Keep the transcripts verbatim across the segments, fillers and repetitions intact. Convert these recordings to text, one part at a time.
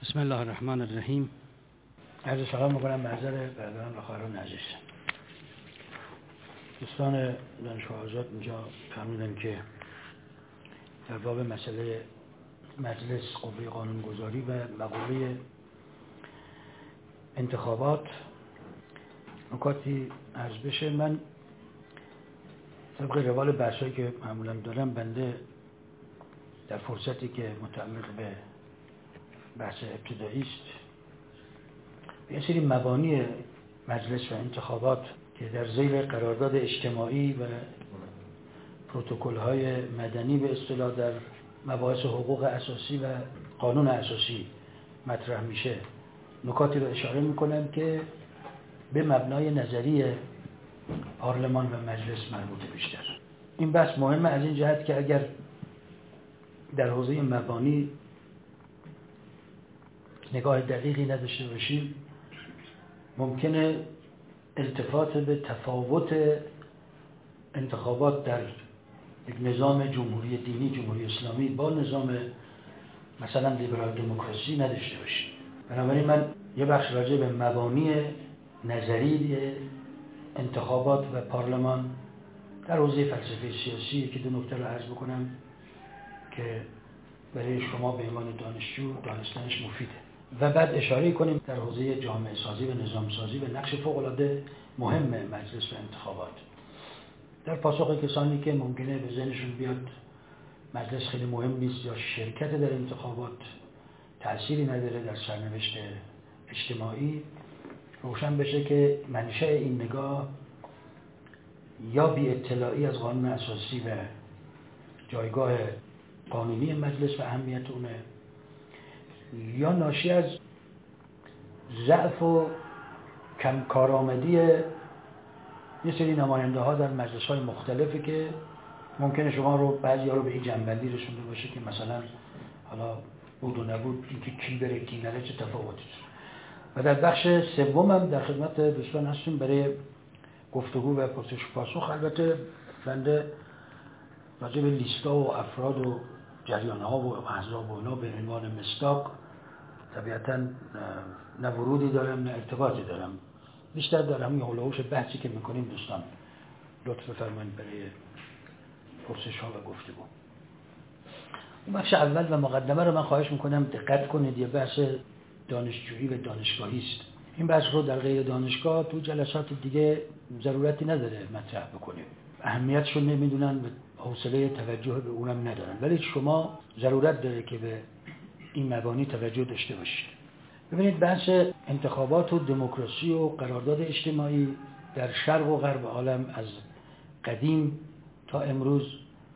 بسم الله الرحمن الرحیم. عرض سلام میکنم محضر برادران و خواهران عزیز. دوستان دانشگاه آزاد اینجا فرمودن که در باب مسئله مجلس قوه قانونگذاری و مقوله انتخابات نکاتی عرض بشه. من طبق روال بحثایی که معمولا دارم، بنده در فرصتی که متعلق به بحث ابتدایی است به یه سری مبانی مجلس و انتخابات که در ذیل قرارداد اجتماعی و پروتکل‌های مدنی به اصطلاح در مباحث حقوق اساسی و قانون اساسی مطرح میشه، نکاتی رو اشاره میکنم که به مبنای نظری پارلمان و مجلس مربوطه بیشتر. این بحث مهمه از این جهت که اگر در حوزه مبانی نگاه دقیقی نداشته باشیم، ممکنه التفات به تفاوت انتخابات در یک نظام جمهوری دینی، جمهوری اسلامی با نظام مثلا لیبرال دموکراسی نداشته باشیم. بنابراین من یه بخش راجع به مبانی نظری انتخابات و پارلمان در حوزه فلسفه سیاسی که دو نکته رو عرض بکنم که برای شما به عنوان دانشجو دانستنش مفیده، و بعد اشاره کنیم در حوزه جامعه سازی و نظام سازی و نقش فوق العاده مهم مجلس و انتخابات. در پاسخ کسانی که ممکنه به ذهنشون بیاد مجلس خیلی مهم نیست یا شرکت در انتخابات تأثیری نداره در سرنوشت اجتماعی، روشن بشه که منشأ این نگاه یا بی اطلاعی از قانون اساسی و جایگاه قانونی مجلس و اهمیت اونه، یا ناشی از ضعف و کم کارآمدی یه سری نماینده ها در مجلس های مختلفی که ممکنه شما رو بعضی ها رو به این جنبندی رسونده باشه که مثلا حالا بود و نبود، اینکه کی بره کی نره چه تفاوتی داره. و در بخش سوم هم در خدمت دوستان هستیم برای گفتگو و پرسش و پاسخ. البته بنده راجع به لیستا و افراد و جریان ها و احزاب و اینا به عنوان مصداق طبیعتاً نه ورودی دارم نه ارتباطی دارم، بیشتر در همین هولوش بحثی که میکنیم دوستان لطف بفرمایید برای پرسش ها و گفتگو. اون بخش اول و مقدمه رو من خواهش میکنم دقت کنید، یه بحث دانشجویی و دانشگاهی است. این بحث رو در غیر دانشگاه تو جلسات دیگه ضرورتی نداره مطرح بکنیم، اهمیتش رو نمیدونن و حوصله توجه به اونم ندارن، ولی شما ضرورت داره که به این مبانی توجه داشته باشید. ببینید، بحث انتخابات و دموکراسی و قرارداد اجتماعی در شرق و غرب عالم از قدیم تا امروز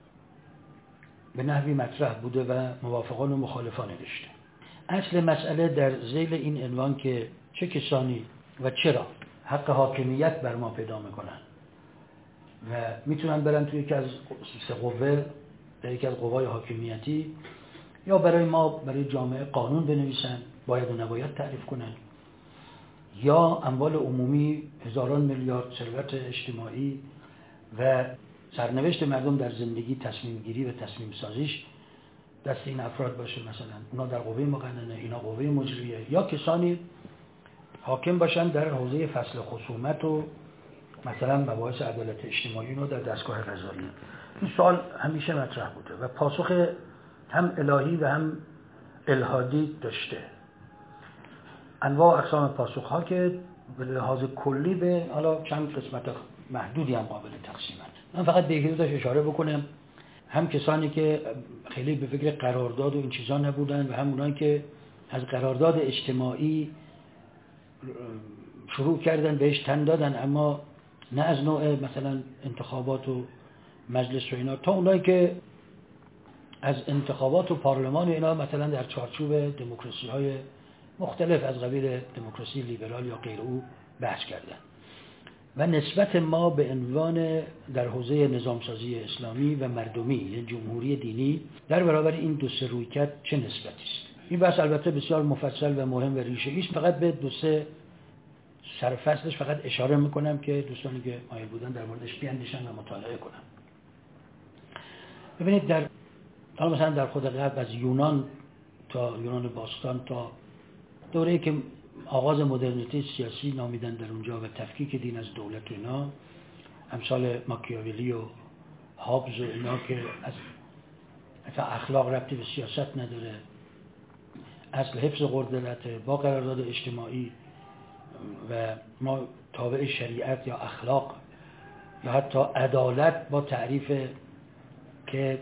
به نحوی مطرح بوده و موافقان و مخالفان داشته. اصل مسئله در ذیل این عنوان که چه کسانی و چرا حق حاکمیت بر ما پیدا میکنن و میتونن برن توی یکی از سه قوه، در یکی از قوای حاکمیتی، یا برای ما برای جامعه قانون بنویسن، باید و نباید تعریف کنن، یا اموال عمومی، هزاران میلیارد ثروت اجتماعی و سرنوشت مردم در زندگی، تصمیم گیری و تصمیم سازیش دست این افراد باشه، مثلا اونا در قوه مقننه، اینا قوه مجریه، یا کسانی حاکم باشن در حوزه فصل خصومت و مثلا مباحث عدالت اجتماعی رو در دستگاه قضایی. این سوال همیشه مطرح بوده و پاسخ هم الهی و هم الهادی داشته. انواع و اقسام پاسخ ها که به لحاظ کلی به حالا چند قسمت محدودی هم قابل تقسیمند. من فقط به یکی دو تاش اشاره بکنم. هم کسانی که خیلی به فکر قرارداد و این چیزا نبودن و هم اونایی که از قرارداد اجتماعی شروع کردن بهش تن دادن، اما نه از نوع مثلا انتخابات و مجلس و اینا، تا اونایی که از انتخابات و پارلمان و اینا مثلا در چارچوب دموکراسی های مختلف از قبیل دموکراسی لیبرال یا غیر او بحث کردن. و نسبت ما به عنوان در حوزه نظامسازی اسلامی و مردمی، یعنی جمهوری دینی، در برابر این دو سه رویکرد چه نسبتی است؟ این بحث البته بسیار مفصل و مهم و ریشه‌ای است. فقط به دو سه سرفصلش فقط اشاره میکنم که دوستانی که مایل بودن در موردش بیاندیشن و مطالعه کنن. ببینید، در حالا مثلا در خود غرب از یونان تا یونان باستان تا دوره‌ای که آغاز مدرنیته سیاسی نامیدن در اونجا و تفکیک دین از دولت و اینا، امثال ماکیاولی و هابز و اینا که از اصلا اخلاق ربطی به سیاست نداره، اصل حفظ قدرت با قرارداد اجتماعی و ما تابع شریعت یا اخلاق یا حتی عدالت با تعریف که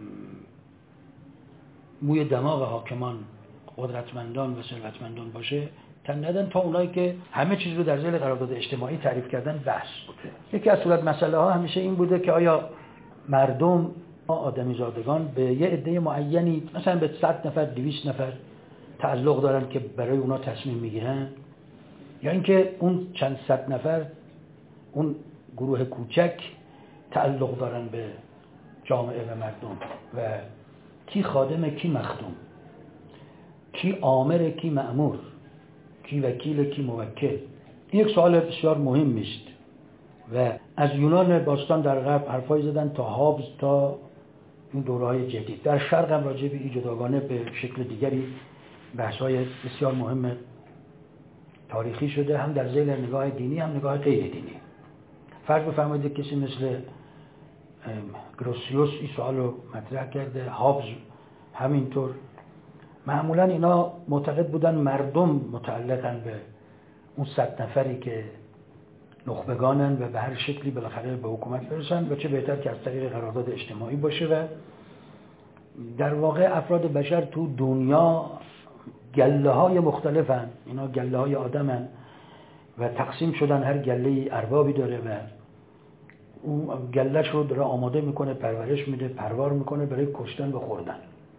موی دماغ حاکمان قدرتمندان و ثروتمندان باشه تن ندن، تا اونایی که همه چیز رو در ذیل قرارداد اجتماعی تعریف کردن بحث بوده. یکی از صورت مسئله ها همیشه این بوده که آیا مردم آدمی زادگان به یه عده معینی مثلا به صد نفر دویست نفر تعلق دارن که برای اونا تصمیم میگیرن، یا اینکه اون چند صد نفر اون گروه کوچک تعلق دارن به جامعه و مردم و کی خادم کی مخدوم، کی آمر کی مأمور، کی وکیل کی موکل. این یک سوال بسیار مهم است و از یونان باستان در غرب حرفای زدن تا هابز تا این دوره‌های جدید. در شرق هم راجع به این جداگانه به شکل دیگری بحث‌های بسیار مهم تاریخی شده، هم در ذیل نگاه دینی هم نگاه غیر دینی. فرض بفرمایید کسی مثل گروسیوس این سوال رو مطرح کرده، هابز همینطور. معمولا اینا معتقد بودن مردم متعلقن به اون صد نفری که نخبگانن و به هر شکلی بالاخره به حکومت برسن و چه بهتر که از طریق قرارداد اجتماعی باشه. و در واقع افراد بشر تو دنیا گله های مختلفن، اینا گله های آدمن و تقسیم شدن، هر گله اربابی داره و اون گلهش رو داره آماده میکنه، پرورش میده، پروار میکنه برای کشتن و خوردن.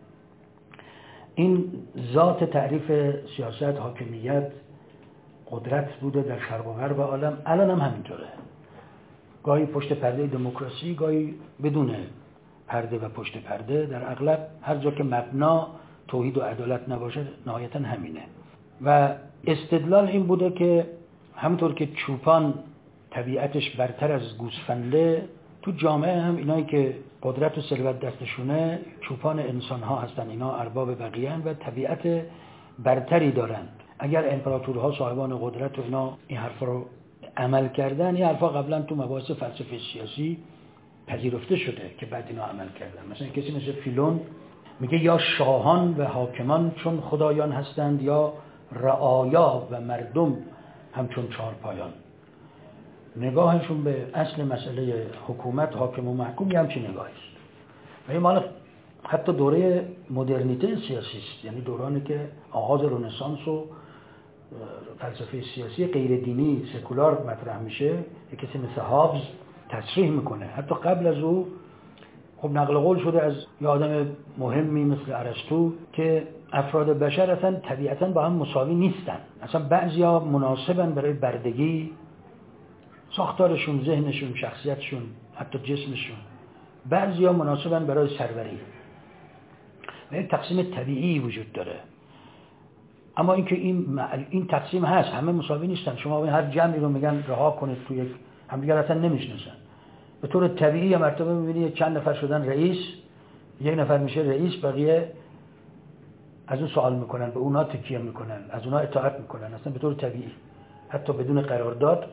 این ذات تعریف سیاست، حاکمیت، قدرت بوده در شرق و غرب عالم، الان هم همینطوره. گاهی پشت پرده دموکراسی، گاهی بدون پرده و پشت پرده. در اغلب هر جا که مبنا توحید و عدالت نباشه نهایتا همینه. و استدلال این بوده که همونطور که چوپان طبیعتش برتر از گوسفنده، تو جامعه هم اینایی که قدرت و ثروت دستشونه چوپان انسان ها هستن، اینا ارباب بقیه‌اند و طبیعت برتری دارن. اگر امپراتورها صاحبان قدرت و اینا این حرفا رو عمل کردن، این حرفا قبلا تو مباحث فلسفه سیاسی پذیرفته شده که بعد اینا عمل کردن. مثلا کسی مثل فیلون میگه یا شاهان و حاکمان چون خدایان هستند یا رعایا و مردم همچون چارپایان. نگاهشون به اصل مسئله حکومت، حاکم و محکوم یه همچین نگاهی است. و این مال حتی دوره مدرنیته سیاسی است، یعنی دورانی که آغاز رنسانس و فلسفه سیاسی غیر دینی سکولار مطرح میشه. یک کسی مثل هابز تصریح میکنه، حتی قبل از او خب نقل قول شده از یه آدم مهمی مثل ارسطو که افراد بشر اصلا طبیعتا با هم مساوی نیستن. اصلا بعضیا مناسبن برای بردگی، ساختارشون، ذهنشون، شخصیتشون، حتی جسمشون. بعضیا مناسبن برای سروری. و یک تقسیم طبیعی وجود داره. اما اینکه این این تقسیم هست، همه مساوی نیستن. شما هر جمعی رو میگن رها کنید تو یک، همدیگر اصلا نمیشناسن. به طور طبیعی یا مرتبه میبینید چند نفر شدن رئیس، یک نفر میشه رئیس، بقیه از اون سوال میکنن، به اونا تکیه میکنن، از اونا اطاعت میکنن، اصلا به طور طبیعی، حتی بدون قرارداد.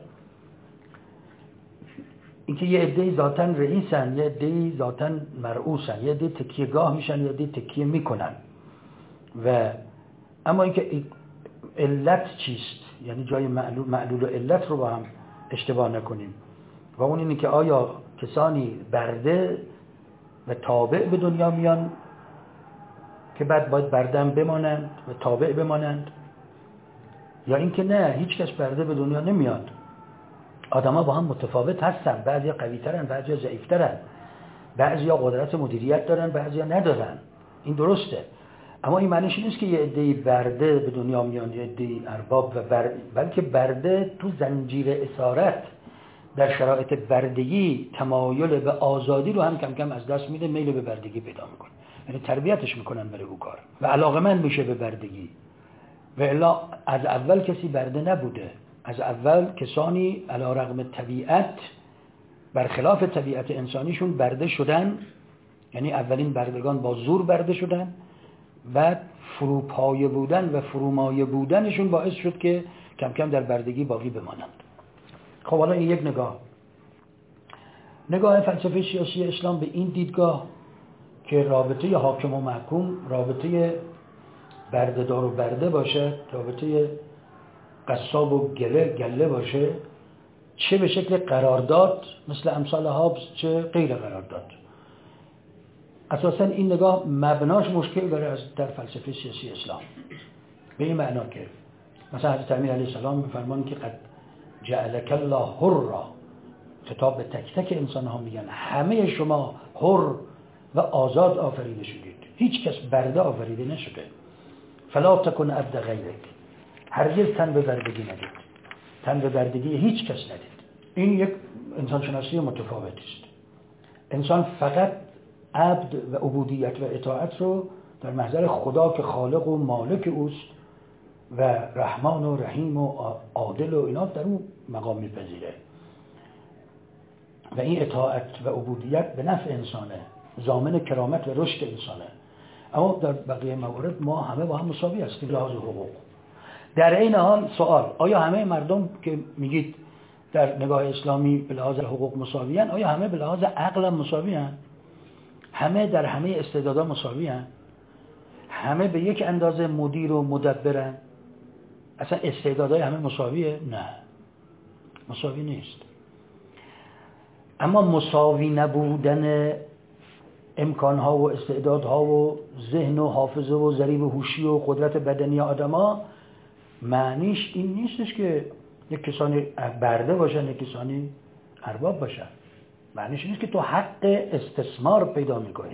اینکه یه عده‌ای ذاتاً رئیسن، یه عده‌ای ذاتاً مرئوسن، یه عده تکیه‌گاه میشن، یه عده تکیه میکنن. و اما اینکه علت چیست، یعنی جای معلول, معلول و علت رو با هم اشتباه نکنیم. و اون اینه که آیا کسانی برده و تابع به دنیا میان که بعد باید برده هم بمانند و تابع بمانند، یا اینکه نه، هیچ کس برده به دنیا نمیاد. آدما با هم متفاوت هستن، بعضیا قوی‌ترن، بعضیا ضعیف‌ترن، بعضیا قدرت مدیریت دارن، بعضیا ندارن. این درسته. اما این معنیش نیست که یه عده‌ای برده به دنیا میان، یه عده‌ای ارباب، و بر... بلکه برده تو زنجیر اسارت در شرایط بردگی تمایل به آزادی رو هم کم کم از دست میده، میل به بردگی پیدا میکنه. یعنی تربیتش میکنن برای اون کار و علاقمند میشه به بردگی. و الا از اول کسی برده نبوده. از اول کسانی علیرغم طبیعت، برخلاف طبیعت انسانیشون برده شدن. یعنی اولین بردگان با زور برده شدن، بعد فروپایه بودن و فرومایه بودنشون باعث شد که کم کم در بردگی باقی بمانند. خب حالا این یک نگاه نگاه فلسفه سیاسی اسلام به این دیدگاه که رابطه حاکم و محکوم رابطه بردهدار و برده باشه، رابطه قصاب و گله گله باشه، چه به شکل قرارداد مثل امثال هابز چه غیر قرارداد. اساسا این نگاه مبناش مشکل داره از در فلسفه سیاسی اسلام، به این معنا که مثلا حضرت امیر علیه السلام میفرمان که قد جعلک الله حرا، خطاب به تک تک انسان ها میگن همه شما حر و آزاد آفریده شدید، هیچ کس برده آفریده نشده. فلا تکن عبد غیرک، هرگز تن به بردگی ندید، تن به بردگی هیچ کس ندید. این یک انسان شناسی متفاوتی است. انسان فقط عبد و عبودیت و اطاعت رو در محضر خدا که خالق و مالک اوست و رحمان و رحیم و عادل و اینا در اون مقام میپذیره و این اطاعت و عبودیت به نفع انسانه، ضامن کرامت و رشد انسانه. اما در بقیه موارد ما همه با هم مساوی هستیم لحاظ حقوق. در این حال سوال، آیا همه مردم که میگید در نگاه اسلامی به لحاظ حقوق مساوی هستند، آیا همه به لحاظ عقل هم مساوی هستند؟ همه در همه استعدادها مساوی هستند؟ همه به یک اندازه مدیر و مدبرن؟ اصلا استعدادهای همه مساویه؟ نه، مساوی نیست. اما مساوی نبودن امکانها و استعدادها و ذهن و حافظه و ضریب هوشی و قدرت بدنی آدما معنیش این نیستش که یک کسانی برده باشن یک کسانی ارباب باشن. معنیش نیست که تو حق استثمار پیدا میکنی،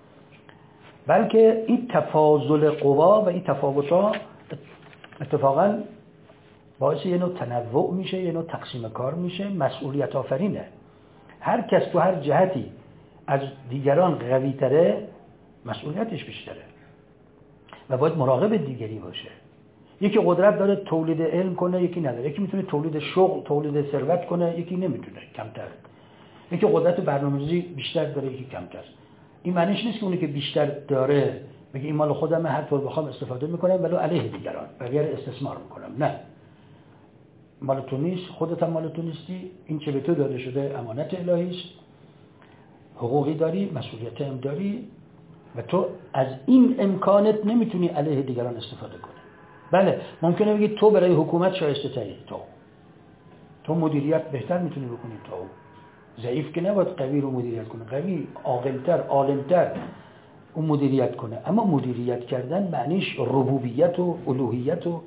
بلکه این تفاضل قوا و این تفاوت‌ها اتفاقا باعث یه نوع تنوع میشه، یه نوع تقسیم کار میشه، مسئولیت آفرینه. هر کس تو هر جهتی از دیگران قوی تره مسئولیتش بیشتره و باید مراقب دیگری باشه. یکی قدرت داره تولید علم کنه، یکی نداره. یکی میتونه تولید شغل، تولید ثروت کنه، یکی نمیتونه، کمتر. یکی قدرت برنامه‌ریزی بیشتر داره، یکی کمتر. این معنیش نیست که اونی که بیشتر داره بگه این مال خودمه، هر طور بخوام استفاده میکنم ولی علیه دیگران بغیر استثمار میکنم. نه، مال تو نیست، خودت هم مال تو نیستی، این چه به تو داده شده امانت الهی است، حقوقی داری، مسئولیت هم داری و تو از این امکانت نمیتونی علیه دیگران استفاده کنی. بله ممکنه بگی تو برای حکومت شایسته تری، تو تو مدیریت بهتر میتونی بکنی، تو ضعیف که نباید قوی رو مدیریت کنه، قوی عاقل‌تر عالم‌تر اون مدیریت کنه. اما مدیریت کردن معنیش ربوبیت و الوهیت و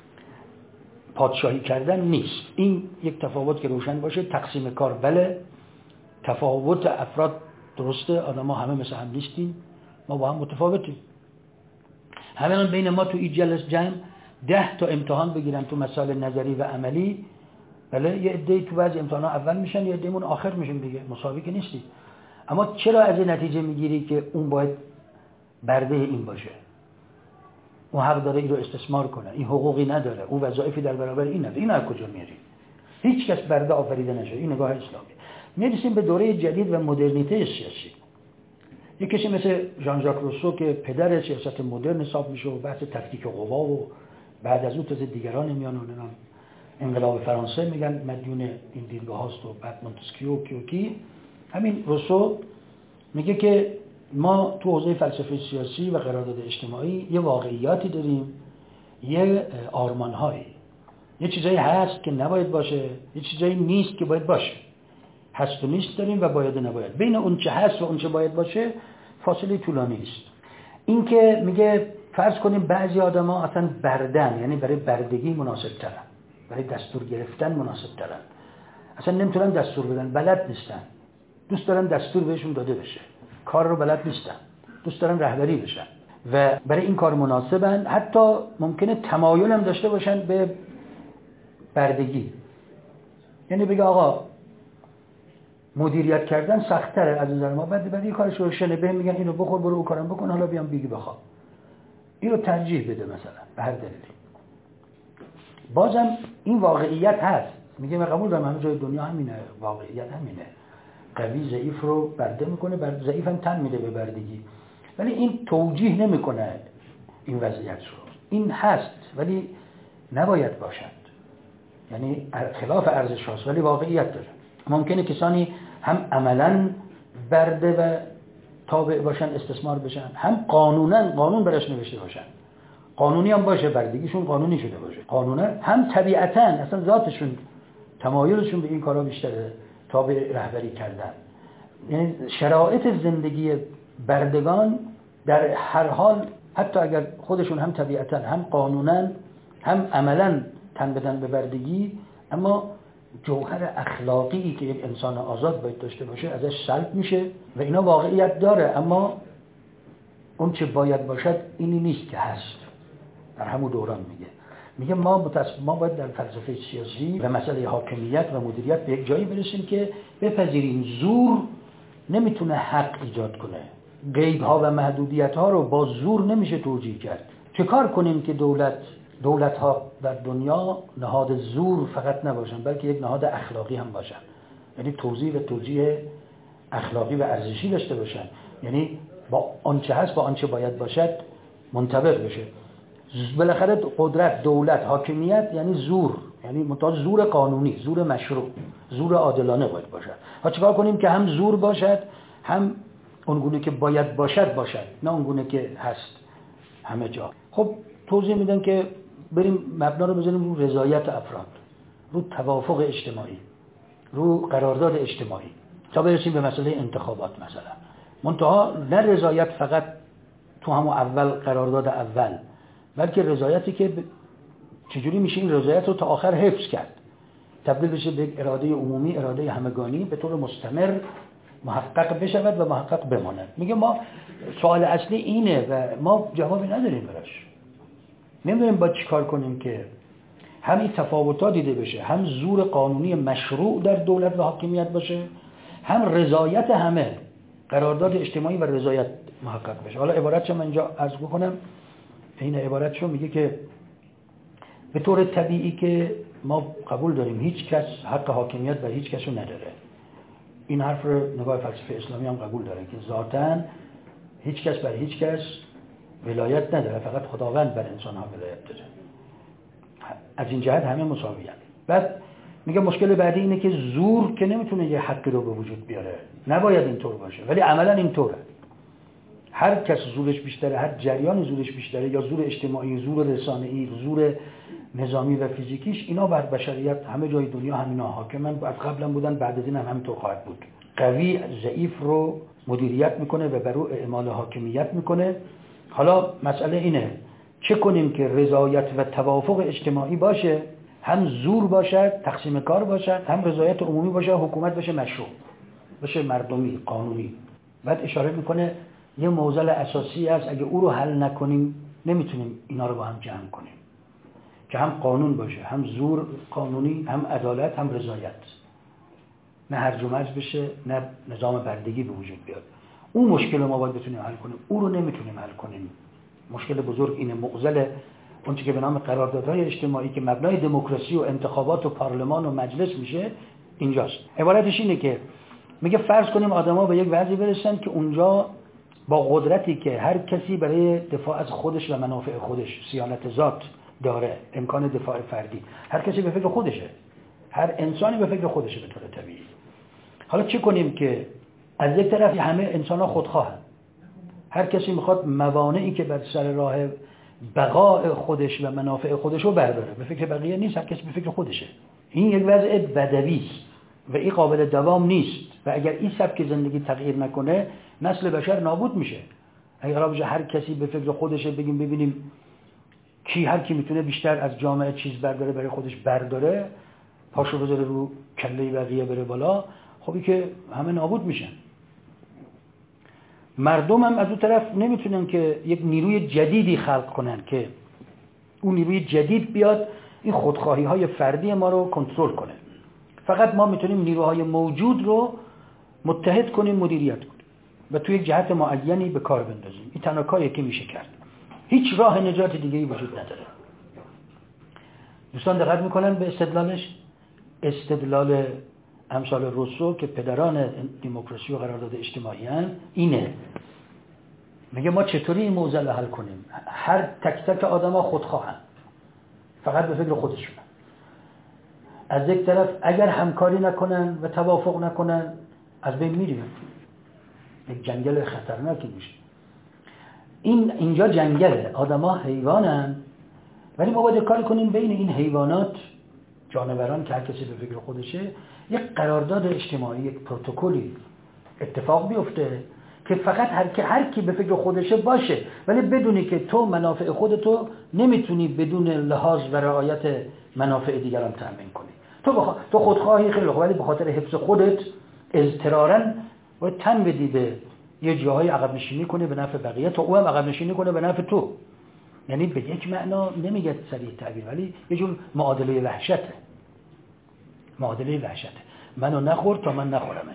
پادشاهی کردن نیست. این یک تفاوت که روشن باشه. تقسیم کار بله، تفاوت افراد درسته، آدم‌ها همه مثل هم نیستیم، ما با هم متفاوتیم. همه بین ما تو این جلسه جمع ده تا امتحان بگیرن تو مسائل نظری و عملی، بله یه عده‌ای تو بعضی امتحان‌ها اول میشن، یه عده‌مون آخر میشن دیگه، مساوی که نیستی. اما چرا از این نتیجه میگیری که اون باید برده این باشه، اون حق داره این رو استثمار کنه، این حقوقی نداره، اون وظایفی در برابر این نداره؟ این از کجا میاری؟ هیچ کس برده آفریده نشده. این نگاه اسلامی. میرسیم به دوره جدید و مدرنیته سیاسی. یک کسی مثل ژان ژاک روسو که پدر سیاست مدرن حساب میشه و بحث تفکیک قوا و بعد از اون تازه دیگران میان و انقلاب فرانسه میگن مدیون این دیدگاه هاست و بعد مونتسکیو و کیوکی. همین روسو میگه که ما تو حوزه فلسفه سیاسی و قرارداد اجتماعی یه واقعیاتی داریم، یه آرمان‌هایی، یه چیزایی هست که نباید باشه، یه چیزایی نیست که باید باشه. هست و نیست داریم و باید و نباید. بین اون چه هست و اون چه باید باشه فاصله طولانی است. این که میگه فرض کنیم بعضی آدما اصلا بردن، یعنی برای بردگی مناسب ترن، برای دستور گرفتن مناسب ترن، اصلا نمیتونن دستور بدن، بلد نیستن، دوست دارن دستور بهشون داده بشه، کار رو بلد نیستن، دوست دارن رهبری بشن و برای این کار مناسبن، حتی ممکنه تمایل هم داشته باشن به بردگی. یعنی بگه آقا مدیریت کردن سخت‌تره از نظر ما، بعد بعد این کارش روشنه، بهم میگن اینو بخور برو اون کارم بکن، حالا بیام بیگی بخوام، اینو ترجیح بده مثلا به هر دلیلی. بازم این واقعیت هست، میگه من قبول دارم همه جای دنیا همینه، واقعیت همینه، قوی ضعیف رو برده میکنه، بعد ضعیف هم تن میده به بردگی، ولی این توجیه نمیکنه این وضعیت رو. این هست ولی نباید باشد، یعنی خلاف ارزش هاست ولی واقعیت داره. ممکنه کسانی هم عملاً برده و تابع باشن، استثمار بشن، هم قانونا قانون برش نوشته باشن، قانونی هم باشه، بردگیشون قانونی شده باشه، قانونا هم طبیعتاً اصلا ذاتشون تمایلشون به این کارا بیشتره تابع رهبری کردن. یعنی شرایط زندگی بردگان در هر حال حتی اگر خودشون هم طبیعتاً هم قانونا هم عملاً تن بدن به بردگی، اما جوهر اخلاقی که یک انسان آزاد باید داشته باشه ازش سلب میشه و اینا واقعیت داره، اما اون چه باید باشد اینی نیست که هست. در همون دوران میگه میگه ما متص... ما باید در فلسفه سیاسی و مسئله حاکمیت و مدیریت به یک جایی برسیم که بپذیریم زور نمیتونه حق ایجاد کنه، غیب ها و محدودیت ها رو با زور نمیشه توجیه کرد. چه کار کنیم که دولت دولت ها در دنیا نهاد زور فقط نباشن بلکه یک نهاد اخلاقی هم باشن، یعنی توزیع و توجیه اخلاقی و ارزشی داشته باشن، یعنی با آنچه هست با آنچه باید باشد منطبق بشه. بالاخره قدرت، دولت، حاکمیت یعنی زور، یعنی متأ زور قانونی، زور مشروع، زور عادلانه باید باشد. ها چیکار کنیم که هم زور باشد هم اونگونه که باید باشد باشد، نه اونگونه که هست همه جا. خب توضیح میدن که بریم مبنا رو بزنیم رو رضایت افراد، رو توافق اجتماعی، رو قرارداد اجتماعی تا برسیم به مسئله انتخابات مثلا. منتها نه رضایت فقط تو همون اول قرارداد اول، بلکه رضایتی که چجوری میشه این رضایت رو تا آخر حفظ کرد، تبدیل بشه به اراده عمومی، اراده همگانی، به طور مستمر محقق بشود و محقق بماند. میگه ما سوال اصلی اینه و ما جوابی نداریم براش. نمیدونیم باید چی کار کنیم که هم این تفاوت‌ها دیده بشه، هم زور قانونی مشروع در دولت و حاکمیت باشه، هم رضایت همه، قرارداد اجتماعی و رضایت محقق بشه. حالا عبارتشو من اینجا عرض بکنم. این عبارتشو میگه که به طور طبیعی که ما قبول داریم هیچ کس حق حاکمیت بر هیچ کس رو نداره. این حرف رو نگاه فلسفه اسلامی هم قبول داره که ذاتاً هیچ کس بر هیچ کس ولایت نداره، فقط خداوند بر انسان ها ولایت داره. از این جهت همه مساوی هستند. بعد میگه مشکل بعدی اینه که زور که نمیتونه یه حقی رو به وجود بیاره، نباید اینطور باشه ولی عملا اینطوره. هر کس زورش بیشتره، هر جریان زورش بیشتره، یا زور اجتماعی، زور رسانه‌ای، زور نظامی و فیزیکیش، اینا بر بشریت همه جای دنیا همینا حاکمن، از قبلا بودن، بعد از این هم همینطور خواهد بود. قوی ضعیف رو مدیریت میکنه و بر او اعمال حاکمیت میکنه. حالا مسئله اینه چه کنیم که رضایت و توافق اجتماعی باشه، هم زور باشد، تقسیم کار باشد، هم رضایت عمومی باشه، حکومت بشه مشروع، بشه مردمی، قانونی. بعد اشاره میکنه یه معضل اساسی است، اگه او رو حل نکنیم نمیتونیم اینا رو با هم جمع کنیم، که هم قانون باشه، هم زور قانونی، هم عدالت، هم رضایت، نه هرج و مرج بشه، نه نظام بردگی به وجود بیاد. اون مشکل ما باید بتونیم حل کنیم، او رو نمیتونیم حل کنیم. مشکل بزرگ اینه، معضل اون چیزی که به نام قراردادهای اجتماعی که مبنای دموکراسی و انتخابات و پارلمان و مجلس میشه اینجاست. عبارتش اینه که میگه فرض کنیم آدما به یک وضعی برسن که اونجا با قدرتی که هر کسی برای دفاع از خودش و منافع خودش، صیانت ذات داره، امکان دفاع فردی، هر کسی به فکر خودشه، هر انسانی به فکر خودشه به طور طبیعی. حالا چه کنیم که از یک طرف همه انسان‌ها خودخواهن، هر کسی میخواد موانعی که بر سر راه بقای خودش و منافع خودش رو برداره، به فکر بقیه نیست، هر کسی به فکر خودشه. این یک وضع بدوی است و این قابل دوام نیست و اگر این سبک زندگی تغییر نکنه نسل بشر نابود میشه. اگر قرار باشه هر کسی به فکر خودشه، بگیم ببینیم کی هر کی میتونه بیشتر از جامعه چیز برداره برای خودش برداره، پاشو بذاره رو کله بقیه بره بالا، خب که همه نابود میشن. مردم هم از اون طرف نمیتونن که یک نیروی جدیدی خلق کنن که اون نیروی جدید بیاد این خودخواهی های فردی ما رو کنترل کنه. فقط ما میتونیم نیروهای موجود رو متحد کنیم، مدیریت کنیم و توی یک جهت معینی به کار بندازیم. این تنها کاریه که میشه کرد. هیچ راه نجات دیگه‌ای وجود نداره. دوستان دقت میکنن به استدلالش، استدلال امثال روسو که پدران دموکراسی و قرارداد اجتماعی هستند، اینه میگه ما چطوری این موضوع رو حل کنیم؟ هر تک تک آدما خودخواهن، فقط به فکر خودشونن. از یک طرف اگر همکاری نکنن و توافق نکنن از بین میریم، یک جنگل خطرناکی میشه. این اینجا جنگله، آدما حیوانن، ولی ما باید کار کنیم بین این حیوانات، جانوران که هر کسی به فکر خودشه، یک قرارداد اجتماعی، یک پروتکلی اتفاق بیفته که فقط هر کی هر کی به فکر خودشه باشه، ولی بدونی که تو منافع خودتو نمیتونی بدون لحاظ و رعایت منافع دیگران تامین کنی. تو بخوا... تو خودخواهی خیلی خوب، ولی به خاطر حفظ خودت اضطراراً باید تن بدی به یه جاهای عقب نشینی کنه به نفع بقیه، تا او هم عقب نشینی کنه به نفع تو. یعنی به یک معنا نمیگه صریح تعبیر، ولی یه جور معادله وحشته. معادله وحشته. منو نخور تا من نخورمت.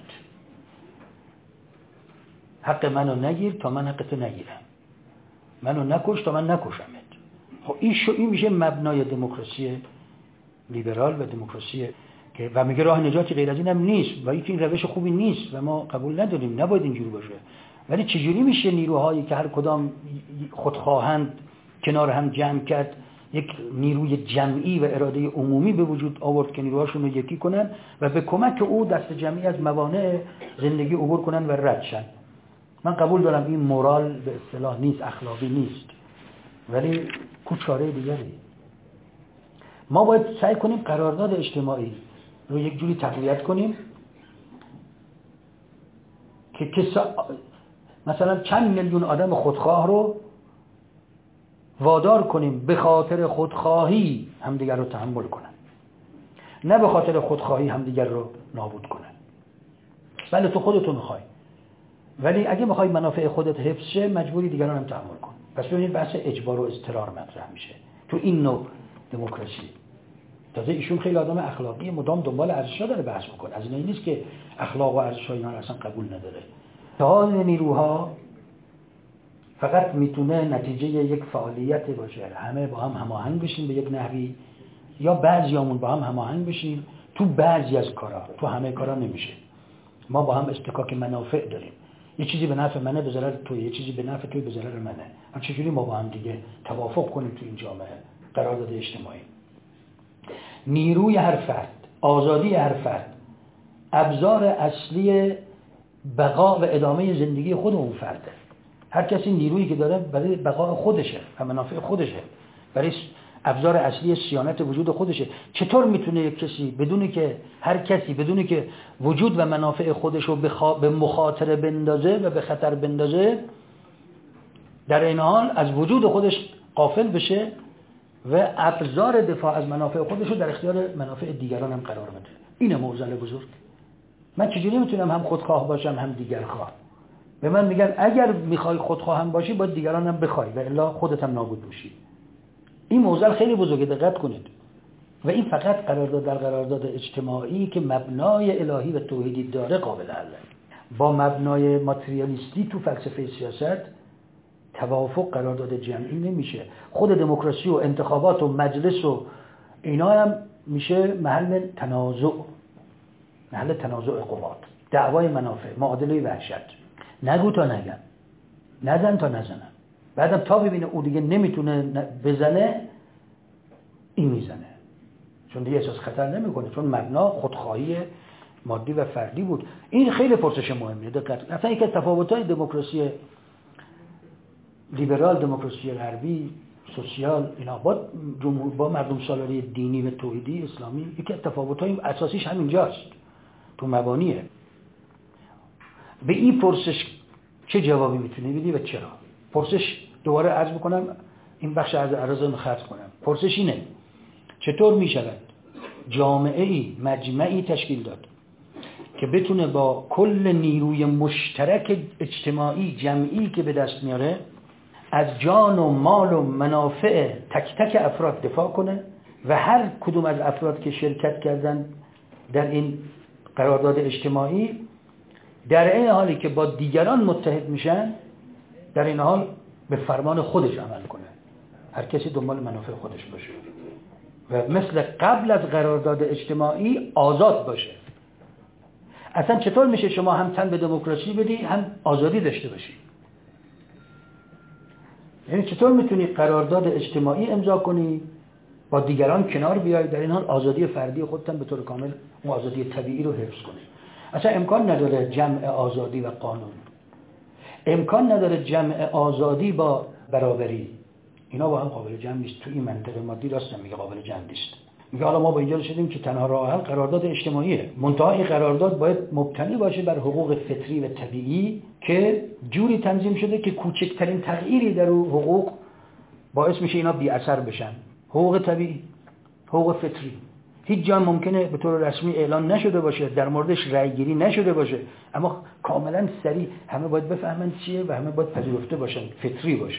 حق منو نگیر تا من حق تو نگیرم. منو نکش تا من نکشمت. خب این شو این میشه مبنای دموکراسی لیبرال و دموکراسی که و میگه راه نجاتی غیر از اینم نیست و این روش خوبی نیست و ما قبول نداریم، نباید اینجوری باشه. ولی چجوری میشه نیروهایی که هر کدام خودخواهند کنار هم جمع کرد، یک نیروی جمعی و اراده عمومی به وجود آورد که نیروهاشون رو یکی کنن و به کمک او دست جمعی از موانع زندگی عبور کنن و رد شن. من قبول دارم این مورال به اصطلاح نیست، اخلاقی نیست، ولی کوچاره دیگری. ما باید سعی کنیم قرارداد اجتماعی رو یک جوری تقویت کنیم که کسا... مثلا چند میلیون آدم خودخواه رو وادار کنیم به خاطر خودخواهی همدیگر رو تحمل کنن، نه به خاطر خودخواهی همدیگر رو نابود کنن. بله تو خودتو میخوای، ولی اگه میخوای منافع خودت حفظ شه مجبوری دیگران هم تحمل کن. پس ببینید بحث اجبار و اضطرار مطرح میشه تو این نوع دموکراسی. تازه ایشون خیلی آدم اخلاقی، مدام دنبال ارزش‌ها داره بحث میکنه. از این نیست که اخلاق و ارزش‌ها اینا رو اصلا قبول نداره. اتحاد نیروها فقط میتونه نتیجه یک فعالیت باشه، همه با هم هماهنگ بشیم به یک نحوی، یا بعضیامون با هم هماهنگ بشیم تو بعضی از کارا، تو همه کارا نمیشه. ما با هم استکاک منافع داریم، یه چیزی به نفع منه به ضرر تو، یه چیزی به نفع تو به ضرر منه. اما چجوری ما با هم دیگه توافق کنیم تو این جامعه؟ قرارداد اجتماعی. نیروی هر فرد، آزادی هر فرد، ابزار اصلی بقا و ادامه زندگی خود اون فرده. هر کسی نیرویی که داره برای بقا خودشه و منافع خودشه، برای ابزار اصلی صیانت وجود خودشه. چطور میتونه یک کسی بدونی که هر کسی بدونی که وجود و منافع خودش رو به مخاطره بندازه و به خطر بندازه، در این حال از وجود خودش غافل بشه و ابزار دفاع از منافع خودش رو در اختیار منافع دیگران هم قرار بده؟ اینه معضل بزرگ. من چجوری میتونم هم خودخواه باشم هم دیگرخواه؟ به من میگن اگر میخوای خودخواه هم باشی باید دیگران هم بخوای و الا خودت هم نابود بشی. این معضل خیلی بزرگه، دقت کنید. و این فقط قرارداد در قرارداد اجتماعی که مبنای الهی و توحیدی داره قابل حله. با مبنای ماتریالیستی تو فلسفه سیاست توافق قرارداد جمعی نمیشه. خود دموکراسی و انتخابات و مجلس و اینا هم میشه محل تنازع، محل تنازع قوات، دعوای منافع، معادله وحشت. نگو تا نگم، نزن تا نزنم. بعدم تا ببینه او دیگه نمیتونه بزنه این میزنه، چون دیگه احساس خطر نمیکنه، چون مبنا خودخواهی مادی و فردی بود. این خیلی پرسش مهمیه. دقت. اصلا یکی از تفاوت‌های دموکراسی لیبرال، دموکراسی غربی، سوسیال، اینا با جمهور با مردم سالاری دینی و توحیدی اسلامی، یکی از تفاوت‌های اساسیش همینجاست، تو مبانیه. به این پرسش چه جوابی میتونی بدی و چرا؟ پرسش دوباره عرض بکنم، این بخش از عرضم خرج کنم. پرسش اینه: چطور میشود جامعه‌ای، مجمعی تشکیل داد که بتونه با کل نیروی مشترک اجتماعی جمعی که به دست میاره از جان و مال و منافع تک تک افراد دفاع کنه و هر کدوم از افراد که شرکت کردن در این قرارداد اجتماعی در این حالی که با دیگران متحد میشن در این حال به فرمان خودش عمل کنه، هر کسی دنبال منافع خودش باشه و مثل قبل از قرارداد اجتماعی آزاد باشه. اصلا چطور میشه شما هم تن به دموکراسی بدی هم آزادی داشته باشی؟ یعنی چطور میتونی قرارداد اجتماعی امضا کنی، با دیگران کنار بیای، در این حال آزادی فردی خودت هم به طور کامل اون آزادی طبیعی رو حفظ کنی؟ اصلا امکان نداره جمع آزادی و قانون، امکان نداره جمع آزادی با برابری، اینا با هم قابل جمع نیست. تو این منطقه مادی راست میگه قابل جمع نیست. میگه حالا ما با اینجا رسیدیم که تنها راه حل قرارداد اجتماعیه، منتها این قرارداد باید مبتنی باشه بر حقوق فطری و طبیعی که جوری تنظیم شده که کوچکترین تغییری در اون حقوق باعث میشه اینا بی اثر بشن. حقوق طبیعی، حقوق فطری هیچ جا ممکنه به طور رسمی اعلان نشده باشه، در موردش رأی گیری نشده باشه، اما کاملا سریع همه باید بفهمن چیه و همه باید پذیرفته باشن، فطری باشه،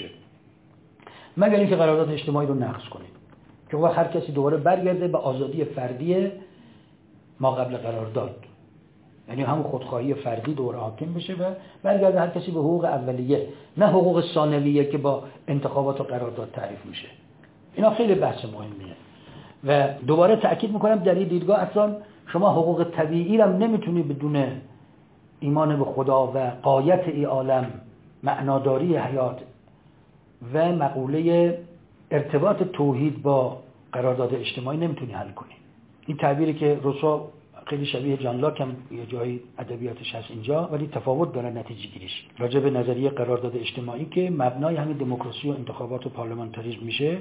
مگر اینکه قرارداد اجتماعی رو نقض کنیم که وقت هر کسی دوباره برگرده به آزادی فردی ما قبل قرارداد، یعنی همون خودخواهی فردی دوباره حاکم بشه و برگرده هر کسی به حقوق اولیه، نه حقوق ثانویه که با انتخابات و قرارداد تعریف میشه. اینا خیلی بحث مهمیه و دوباره تأکید میکنم در این دیدگاه اصلا شما حقوق طبیعی رو نمیتونی بدون ایمان به خدا و غایت ای عالم، معناداری حیات و مقوله ارتباط توحید با قرارداد اجتماعی نمیتونی حل کنی. این تعبیری که روسو خیلی شبیه جان لاک هم یه جایی ادبیاتش هست اینجا، ولی تفاوت داره نتیجه گیریش راجع به نظریه قرارداد اجتماعی که مبنای همین دموکراسی و انتخابات و پارلمانتاریسم میشه،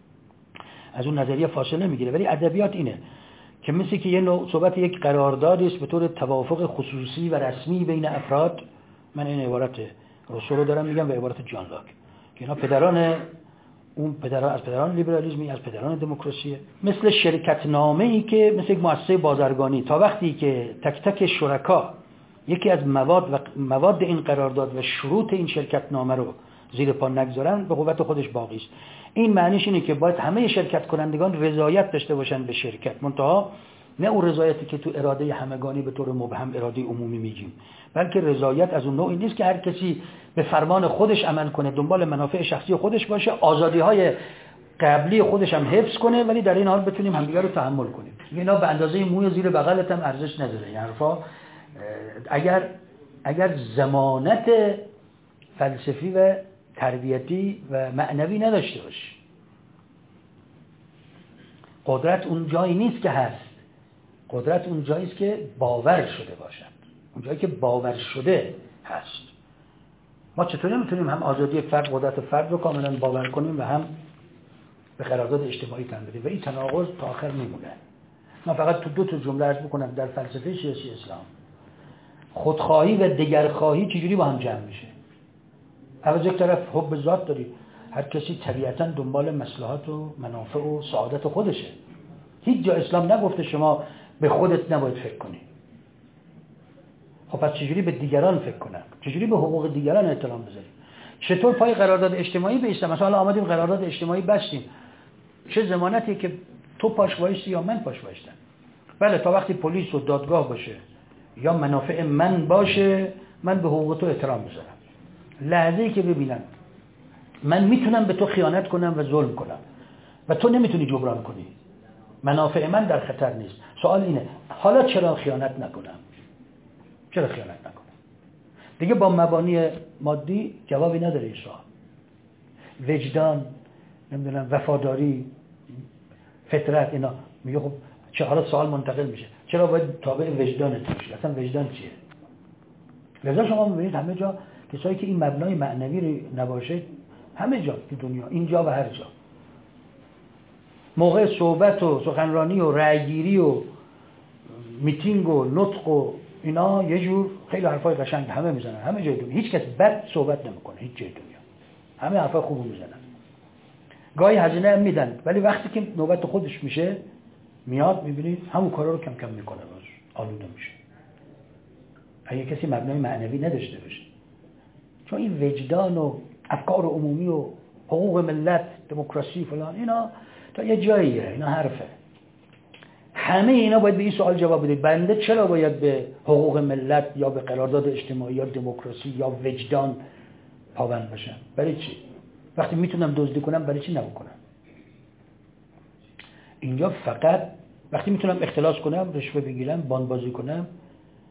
از اون نظریه فاصله میگیره. ولی ادبیات اینه که مثل که یه نوع صحبت یک قراردادی است به طور توافق خصوصی و رسمی بین افراد. من این عبارت روسو رو دارم میگم و عبارت جان لاک که اینا پدران اون پدران از پدران لیبرالیسمی، از پدران دموکراسی، مثل شرکت نامه‌ای که مثل یک مؤسسه بازرگانی، تا وقتی که تک تک شرکا یکی از مواد و مواد این قرارداد و شروط این شرکت نامه رو زیر پا نگذارن به قوت خودش باقی است. این معنیش اینه که باید همه شرکت کنندگان رضایت داشته باشن به شرکت، منتها نه اون رضایتی که تو اراده همگانی به طور مبهم اراده عمومی میگیم، بلکه رضایت از اون نوعی نیست که هر کسی به فرمان خودش عمل کنه، دنبال منافع شخصی خودش باشه، آزادی‌های قبلی خودش هم حفظ کنه، ولی در این حال بتونیم همدیگه رو تحمل کنیم. اینا به اندازه موی زیر بغلت هم ارزش نداره. این حرفا اگر اگر ضمانت فلسفی و تربیتی و معنوی نداشته باشه، قدرت اون جایی نیست که هست، قدرت اون جایی است که باور شده باشد، اون جایی که باور شده هست. ما چطوری میتونیم هم آزادی فرد، قدرت فرد رو کاملا باور کنیم و هم به قرارداد اجتماعی تن بدیم و این تناقض تا آخر میمونه. من فقط تو دو تا جمله عرض بکنم در فلسفه سیاسی اسلام خودخواهی و دگرخواهی چجوری با هم جمع میشه. از یک طرف حب ذات داری، هر کسی طبیعتاً دنبال مصلحت و منافع و سعادت خودشه. هیچ جا اسلام نگفته شما به خودت نباید فکر کنی. خب پس چجوری به دیگران فکر کنم؟ چجوری به حقوق دیگران احترام بذاریم؟ چطور پای قرارداد اجتماعی بیستم؟ مثلا آمدیم قرارداد اجتماعی بستیم، چه ضمانتی که تو پاش وایستی یا من پاش وایستم؟ بله، تا وقتی پلیس و دادگاه باشه یا منافع من باشه من به حقوق تو احترام بذارم. لحظه‌ای که ببینم من میتونم به تو خیانت کنم و ظلم کنم و تو نمیتونی جبران کنی، منافع من در خطر نیست، سوال اینه حالا چرا خیانت نکنم؟ چرا خیانت نکنم؟ دیگه با مبانی مادی جوابی نداره این سوال. وجدان، نمیدونم وفاداری، فطرت، اینا میگه خب چه، حالا سوال منتقل میشه چرا باید تابع وجدانت باشی؟ اصلا وجدان چیه؟ لذا شما میبینید همه جا کسایی که این مبنای معنوی رو نباشه، همه جا تو دنیا، اینجا و هر جا، موقع صحبت و سخنرانی و رأیگیری و میتینگ و نطق و اینا یه جور خیلی حرفای قشنگ همه میزنن، همه جای دنیا هیچ کس بد صحبت نمیکنه، هیچ جای دنیا همه حرفای خوبو میزنن، گاهی هزینه هم میدن، ولی وقتی که نوبت خودش میشه میاد میبینید همون کارا رو کم کم میکنه، باز آلوده میشه. اگه کسی مبنای معنوی نداشته باشه، چون این وجدان و افکار عمومی و حقوق ملت، دموکراسی فلان، اینا تا یه جاییه، اینا حرفه. همه اینا باید به این سوال جواب بدید، بنده چرا باید به حقوق ملت یا به قرارداد اجتماعی یا دموکراسی یا وجدان پابند باشم؟ برای چی؟ وقتی میتونم دزدی کنم برای چی نبکنم؟ اینجا فقط وقتی میتونم اختلاس کنم، رشوه بگیرم، باندبازی کنم،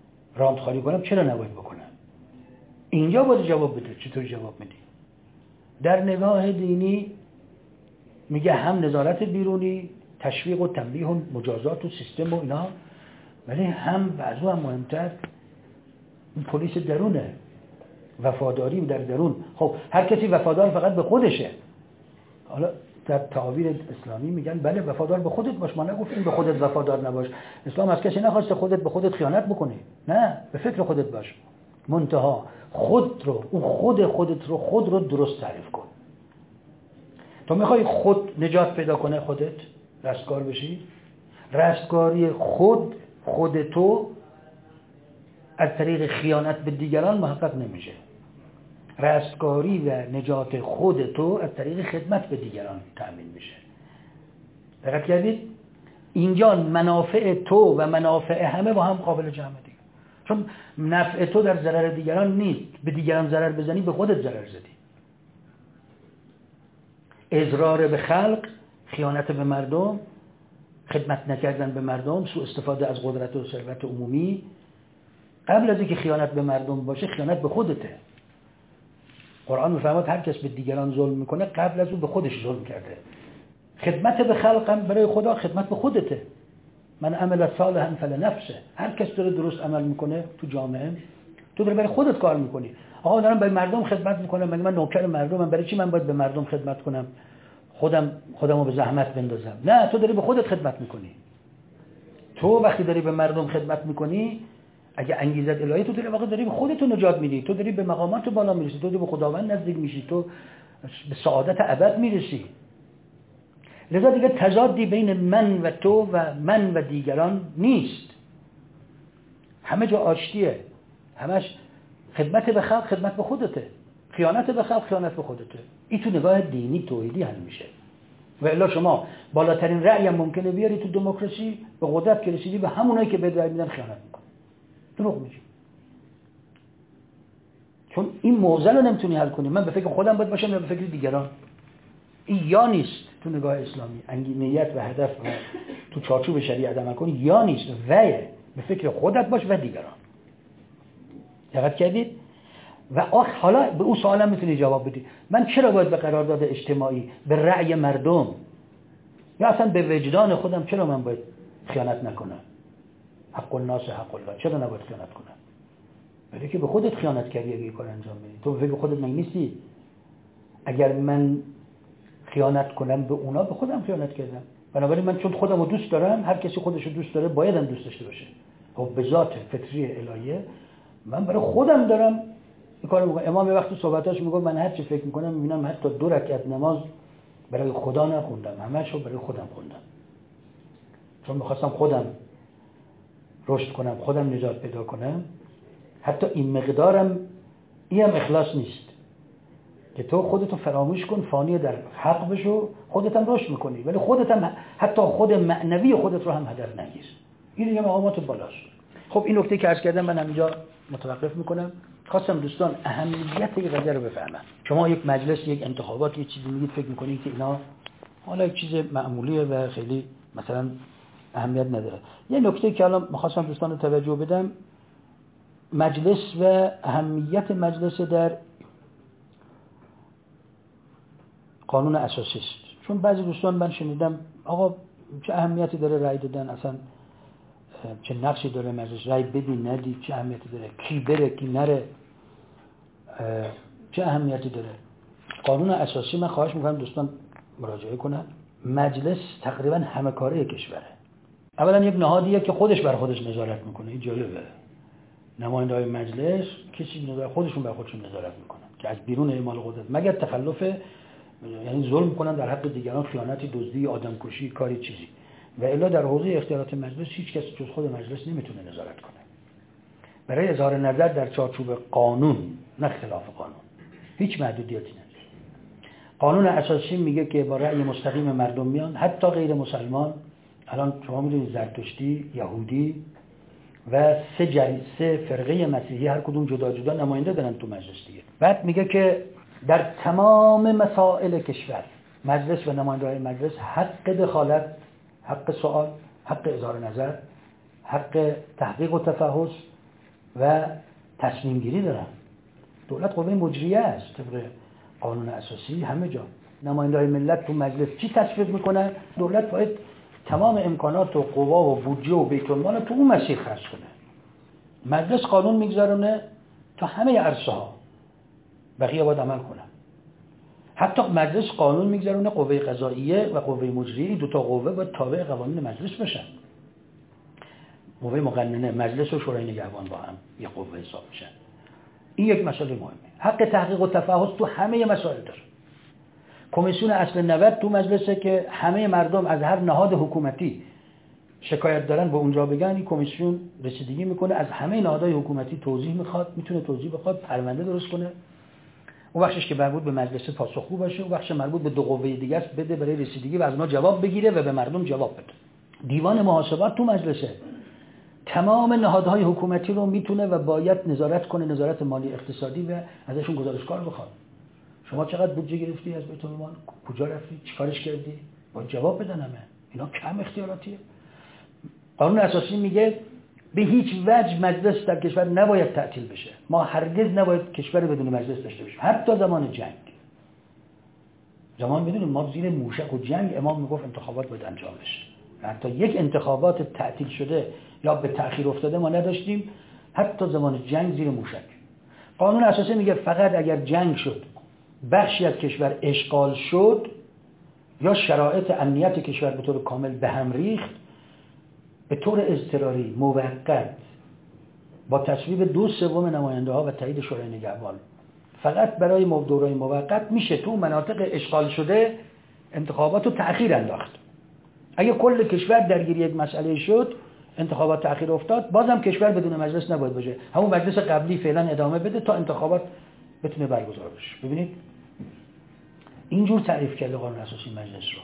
راندخاری کنم، چرا نباید بکنم؟ اینجا باید جواب بده. چطور جواب میدی؟ در نگاه دینی میگه هم نظارت بیرونی، تشویق و تنبیه و مجازات و سیستم و اینا، ولی هم و از اون هم مهمتر این پلیس درونه، وفاداری در درون. خب هر کسی وفادار فقط به خودشه. حالا در تعابیر اسلامی میگن بله وفادار به خودت باش، ما نگفتیم به خودت وفادار نباش. اسلام از کسی نخواسته خودت به خودت خیانت بکنی، نه، به فکر خودت باش، منتها خود رو، اون خود خودت رو خود رو درست تعریف کن. تو میخوای خود نجات پیدا کنه، خودت رستگار بشی، رستگاری خود خود تو از طریق خیانت به دیگران محقق نمیشه. رستگاری و نجات خود تو از طریق خدمت به دیگران تأمین میشه. دقت کردید؟ اینجا منافع تو و منافع همه با هم قابل جمع دیگه. چون نفع تو در ضرر دیگران نیست. به دیگران ضرر بزنی به خودت ضرر زدی. اضرار به خلق، خیانت به مردم، خدمت نکردن به مردم، سوء استفاده از قدرت و ثروت عمومی، قبل از اینکه خیانت به مردم باشه خیانت به خودته. قرآن میفرماد هر کس به دیگران ظلم میکنه قبل از اون به خودش ظلم کرده. خدمت به خلق برای خدا خدمت به خودته. من عمل صالحا فلنفسه. هر کس داره درست عمل میکنه تو جامعه، تو داره برای خودت کار میکنی. آقا دارم برای مردم خدمت میکنم، مگه من نوکر مردمم؟ برای چی من باید به مردم خدمت کنم؟ خودم خودمو به زحمت بندازم؟ نه، تو داری به خودت خدمت میکنی. تو وقتی داری به مردم خدمت میکنی، اگه انگیزت الهی، تو داری واقعا داری به خودت نجات میدی، تو داری به مقامات بالا میرسی، تو داری به خداوند نزدیک میشی، تو به سعادت ابد میرسی. لذا دیگه تضادی بین من و تو و من و دیگران نیست. همه جا آشتیه، همش خدمت به خلق خدمت به خودته، خیانت به خلق خیانت به خودته. این تو نگاه دینی توحیدی حل میشه. و الا شما بالاترین رأی هم ممکنه بیاری تو دموکراسی، به قدرت که رسیدی به همونایی که بهت رأی میدن خیانت میکنی، دروغ میگی. چون این موضوع رو نمیتونی حل کنی. من به فکر خودم باید باشم یا به فکر دیگران؟ این یا نیست تو نگاه اسلامی. نیت و هدف و تو چارچوب شریعت عمل کنی یا نیست، ویه به فکر خودت باش و دیگران. دقت کردید؟ و آخ حالا به اون سوالم میتونی جواب بدی. من چرا باید به قرارداد اجتماعی، به رأی مردم یا اصلا به وجدان خودم چرا من باید خیانت نکنم؟ حق الناس حق الله، چرا نباید خیانت کنم؟ ولی که به خودت خیانت کردی اگه این کار انجام بدی. تو به فکر خودت نیستی. اگر من خیانت کنم به اونا، به خودم خیانت کردم. بنابراین من چون خودم رو دوست دارم، هر کسی خودش رو دوست داره باید هم دوست داشته باشه. خب به ذات فطری الهیه من برای خودم دارم این کارو میکنم. امام وقتی صحبتاش میگه من هر چی فکر میکنم میبینم حتی دو رکعت نماز برای خدا نخوندم، همه‌شو برای خودم خوندم. چون میخواستم خودم رشد کنم، خودم نجات پیدا کنم. حتی این مقدارم اینم اخلاص نیست که تو خودتو فراموش کن، فانی در حق بشو، خودت هم رشد میکنی، ولی خودت هم حتی خود معنوی خودت رو هم هدف نگیر. این دیگه مقامات بالاست. خب این نکته که عرض کردم من همینجا متوقف میکنم. خواستم دوستان اهمیت این قضیه رو بفهمن. شما یک مجلس، یک انتخابات، یک چیزی میگید فکر میکنید که اینا حالا یک چیز معمولیه و خیلی مثلا اهمیت نداره. یه نکته که الان می‌خواستم دوستان رو توجه بدم، مجلس و اهمیت مجلس در قانون اساسی است. چون بعضی دوستان من شنیدم آقا چه اهمیتی داره رأی دادن، اصلا چه نقشی داره مجلس، رأی بدی ندی چه اهمیتی داره، کی بره کی نره چه اهمیتی داره. قانون اساسی من خواهش میکنم دوستان مراجعه کنن. مجلس تقریبا همه کاره کشوره. اولا یک نهادیه که خودش بر خودش نظارت میکنه. این جالبه. نماینده‌های مجلس کسی نظارت خودشون بر خودشون نظارت میکنن که از بیرون اعمال قدرت مگر تخلف، یعنی ظلم کنن در حق دیگران، خیانتی، دزدی، آدمکشی، کاری چیزی. و الا در حوزه اختیارات مجلس هیچ کس جز خود مجلس نمیتونه نظارت کنه. برای اظهار نظر در چارچوب قانون، نه خلاف قانون، هیچ محدودیتی نداره. قانون اساسی میگه که با رأی مستقیم مردم میان، حتی غیر مسلمان. الان شما میدونید زرتشتی، یهودی و سه جری سه فرقه مسیحی هر کدوم جدا جدا نماینده دارن تو مجلس دیگه. بعد میگه که در تمام مسائل کشور مجلس و نماینده‌های مجلس حق دخالت، حق سوال، حق اظهار نظر، حق تحقیق و تفحص و تصمیم گیری دارن. دولت قوه مجریه است طبق قانون اساسی همه جا. نماینده‌های ملت تو مجلس چی تصویب میکنن؟ دولت باید تمام امکانات و قوا و بودجه و بیت المال تو اون مسیر خرج کنه. مجلس قانون میگذارونه تا همه عرصه ها، بقیه باید عمل کنن. حتی مجلس قانون میگذارونه قوه قضاییه و قوه مجریه، دو تا قوه باید تابع قوانین مجلس بشن. قوه مقننه مجلس و شورای نگهبان با هم یه قوه حساب میشن. این یک مسئله مهمه. حق تحقیق و تفحص تو همه مسائل داره. کمیسیون اصل نود تو مجلسه که همه مردم از هر نهاد حکومتی شکایت دارن به اونجا بگن، این کمیسیون رسیدگی میکنه، از همه نهادهای حکومتی توضیح میخواد، میتونه توضیح بخواد، پرونده درست کنه. اون بخشش که مربوط به مجلس پاسخگو باشه، اون بخش مربوط به دو قوه دیگه است بده برای رسیدگی و از ما جواب بگیره و به مردم جواب بده. دیوان محاسبات تو مجلسه. تمام نهادهای حکومتی رو میتونه و باید نظارت کنه، نظارت مالی اقتصادی، و ازشون گزارشکار بخواد. شما چقدر بودجه گرفتی از بیت المال؟ کجا رفتی؟ چیکارش کردی؟ باید جواب بدن. همه اینا کم اختیاراتیه. قانون اساسی میگه به هیچ وجه مجلس در کشور نباید تعطیل بشه. ما هرگز نباید کشور بدون مجلس داشته باشیم، حتی زمان جنگ. زمان میدونیم ما زیر موشک و جنگ امام میگفت انتخابات باید انجام بشه. حتی یک انتخابات تعطیل شده یا به تأخیر افتاده ما نداشتیم، حتی زمان جنگ زیر موشک. قانون اساسی میگه فقط اگر جنگ شد، بخشی از کشور اشغال شد یا شرایط امنیت کشور به طور کامل به هم ریخت، به طور اضطراری موقت با تصویب دو سوم نماینده ها و تایید شورای نگهبان فقط برای دورای موقت میشه تو مناطق اشغال شده انتخابات رو تأخیر انداخت. اگه کل کشور درگیر یک مسئله شد، انتخابات تأخیر افتاد، بازم کشور بدون مجلس نباید باشه، همون مجلس قبلی فعلا ادامه بده تا انتخابات بتونه برگزار بشه. ببینید اینجور تعریف کرده قانون اساسی مجلس رو.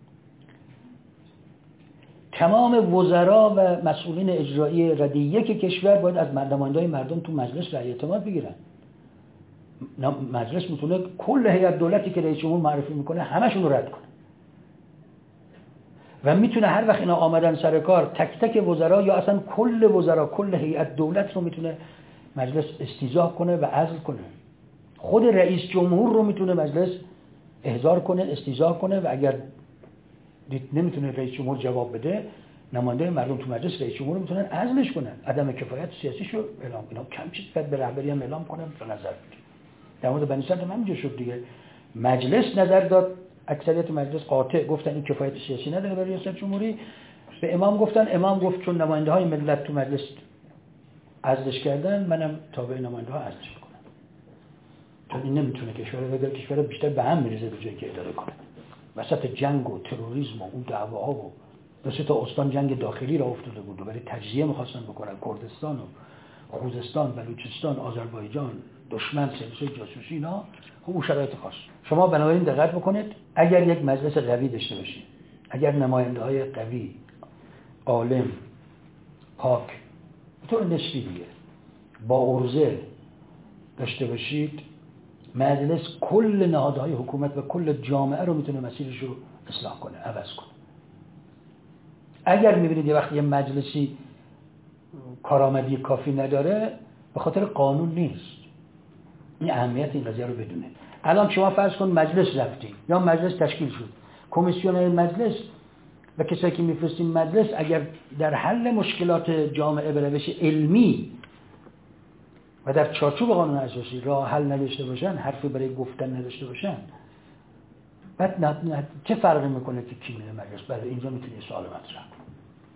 تمام وزرا و مسئولین اجرایی ردیه که کشور باید از نماینده‌های مردم تو مجلس رأی اعتماد بگیرن. مجلس میتونه کل هیئت دولتی که رئیس جمهور معرفی میکنه همشون رو رد کنه و میتونه هر وقت اینا آمدن سر کار تک تک وزرا یا اصلا کل وزرا کل هیئت دولت رو میتونه مجلس استیضاح کنه و عزل کنه. خود رئیس جمهور رو میتونه مجلس احضار کنه، استیضاح کنه و اگر دید نمیتونه رئیس جمهور جواب بده، نماینده مردم تو مجلس رئیس جمهور میتونن عزلش کنن، عدم کفایت سیاسیشو اعلام کنن. کم چیز بعد به رهبری هم اعلام کنن و نظر بده. در مورد بنی صدر هم همینجا شد دیگه. مجلس نظر داد، اکثریت مجلس قاطع گفتن این کفایت سیاسی نداره برای ریاست جمهوری. به امام گفتن، امام گفت چون نماینده های ملت تو مجلس عزلش کردن، منم تابع نماینده ها عزلش میکنم. چون این نمیتونه کشور رو بگیره، کشور رو بیشتر به هم میریزه به جایی که اداره کنه. وسط جنگ و تروریسم و اون دعواها و دو سه تا استان جنگ داخلی را افتاده بود و برای تجزیه می‌خواستن بکنن، کردستان و خوزستان، بلوچستان، آذربایجان، دشمن، سلسله جاسوسی، اینا خب اون شرایط خاص. شما بنابراین دقت بکنید، اگر یک مجلس قوی داشته باشید، اگر نماینده‌های قوی، عالم، پاک، به طور نسبی دیگه با عرضه داشته باشید، مجلس کل نهادهای حکومت و کل جامعه رو میتونه مسیرش رو اصلاح کنه، عوض کنه. اگر میبینید یه وقتی یه مجلسی کارآمدی کافی نداره، به خاطر قانون نیست. این اهمیت این قضیه رو بدونه. الان شما فرض کن مجلس رفتی یا مجلس تشکیل شد، کمیسیون مجلس و کسایی که میفرستین مجلس اگر در حل مشکلات جامعه به روش علمی و در چارچوب قانون اساسی راه حل نداشته باشن، حرفی برای گفتن نداشته باشن، بعد نه نه چه فرقی میکنه که کی میره مجلس؟ برای اینجا میتونی سوال مطرح کنی.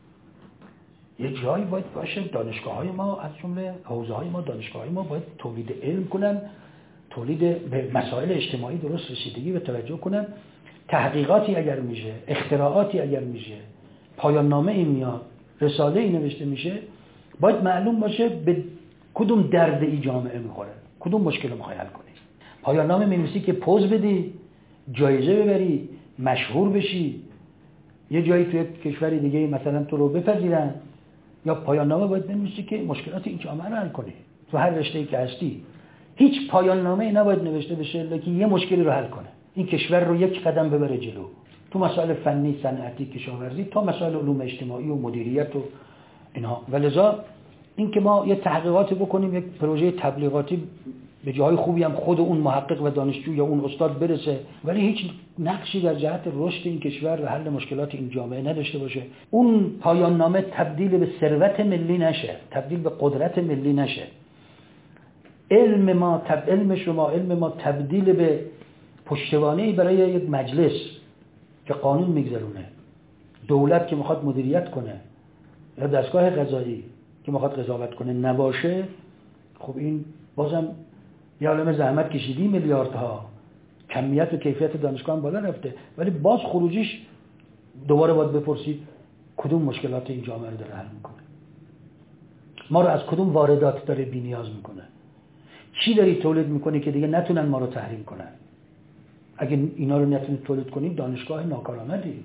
یه جایی باید باشه دانشگاه‌های ما، از جمله حوزه‌های ما، دانشگاه‌های ما باید تولید علم کنن، تولید به مسائل اجتماعی درست رسیدگی و توجه کنن. تحقیقاتی اگر میشه، اختراعاتی اگر میشه، پایان نامه این میاد، رساله ای نوشته میشه، باید معلوم باشه به کدوم درد ای جامعه میخوره، کدوم مشکل رو میخوای حل کنی. پایان نامه می‌نویسی که پوز بدی، جایزه ببری، مشهور بشی، یه جایی توی کشوری دیگه مثلا تو رو بپذیرن، یا پایان نامه باید بنویسی که مشکلات این جامعه رو حل کنی. تو هر رشته‌ای که هستی هیچ پایان نامه‌ای نباید نوشته بشه که یه مشکلی رو حل کنه، این کشور رو یک قدم ببره جلو، تو مسائل فنی، صنعتی، کشاورزی تا مسائل علوم اجتماعی و مدیریت و اینها. ولذا این که ما یه تحقیقاتی بکنیم، یک پروژه تبلیغاتی به جاهای خوبی هم خود اون محقق و دانشجو یا اون استاد برسه، ولی هیچ نقشی در جهت رشد این کشور و حل مشکلات این جامعه نداشته باشه، اون پایان نامه تبدیل به ثروت ملی نشه، تبدیل به قدرت ملی نشه، علم ما تب... علم شما علم ما تبدیل به پشتوانه‌ای برای یک مجلس که قانون میگذرونه، دولت که میخواد مدیریت کنه یا دستگاه قضایی که میخواد قضاوت کنه نباشه، خب این بازم یه عالمه زحمت کشیدی، میلیاردها، کمیت و کیفیت دانشگاه هم بالا رفته، ولی باز خروجیش دوباره باید بپرسید کدوم مشکلات این جامعه رو داره حل میکنه، ما رو از کدوم واردات داره بی‌نیاز میکنه، چی داری تولید میکنی که دیگه نتونن ما رو تحریم کنن. اگه اینا رو نتونید تولید کنید دانشگاه ناکارآمدی.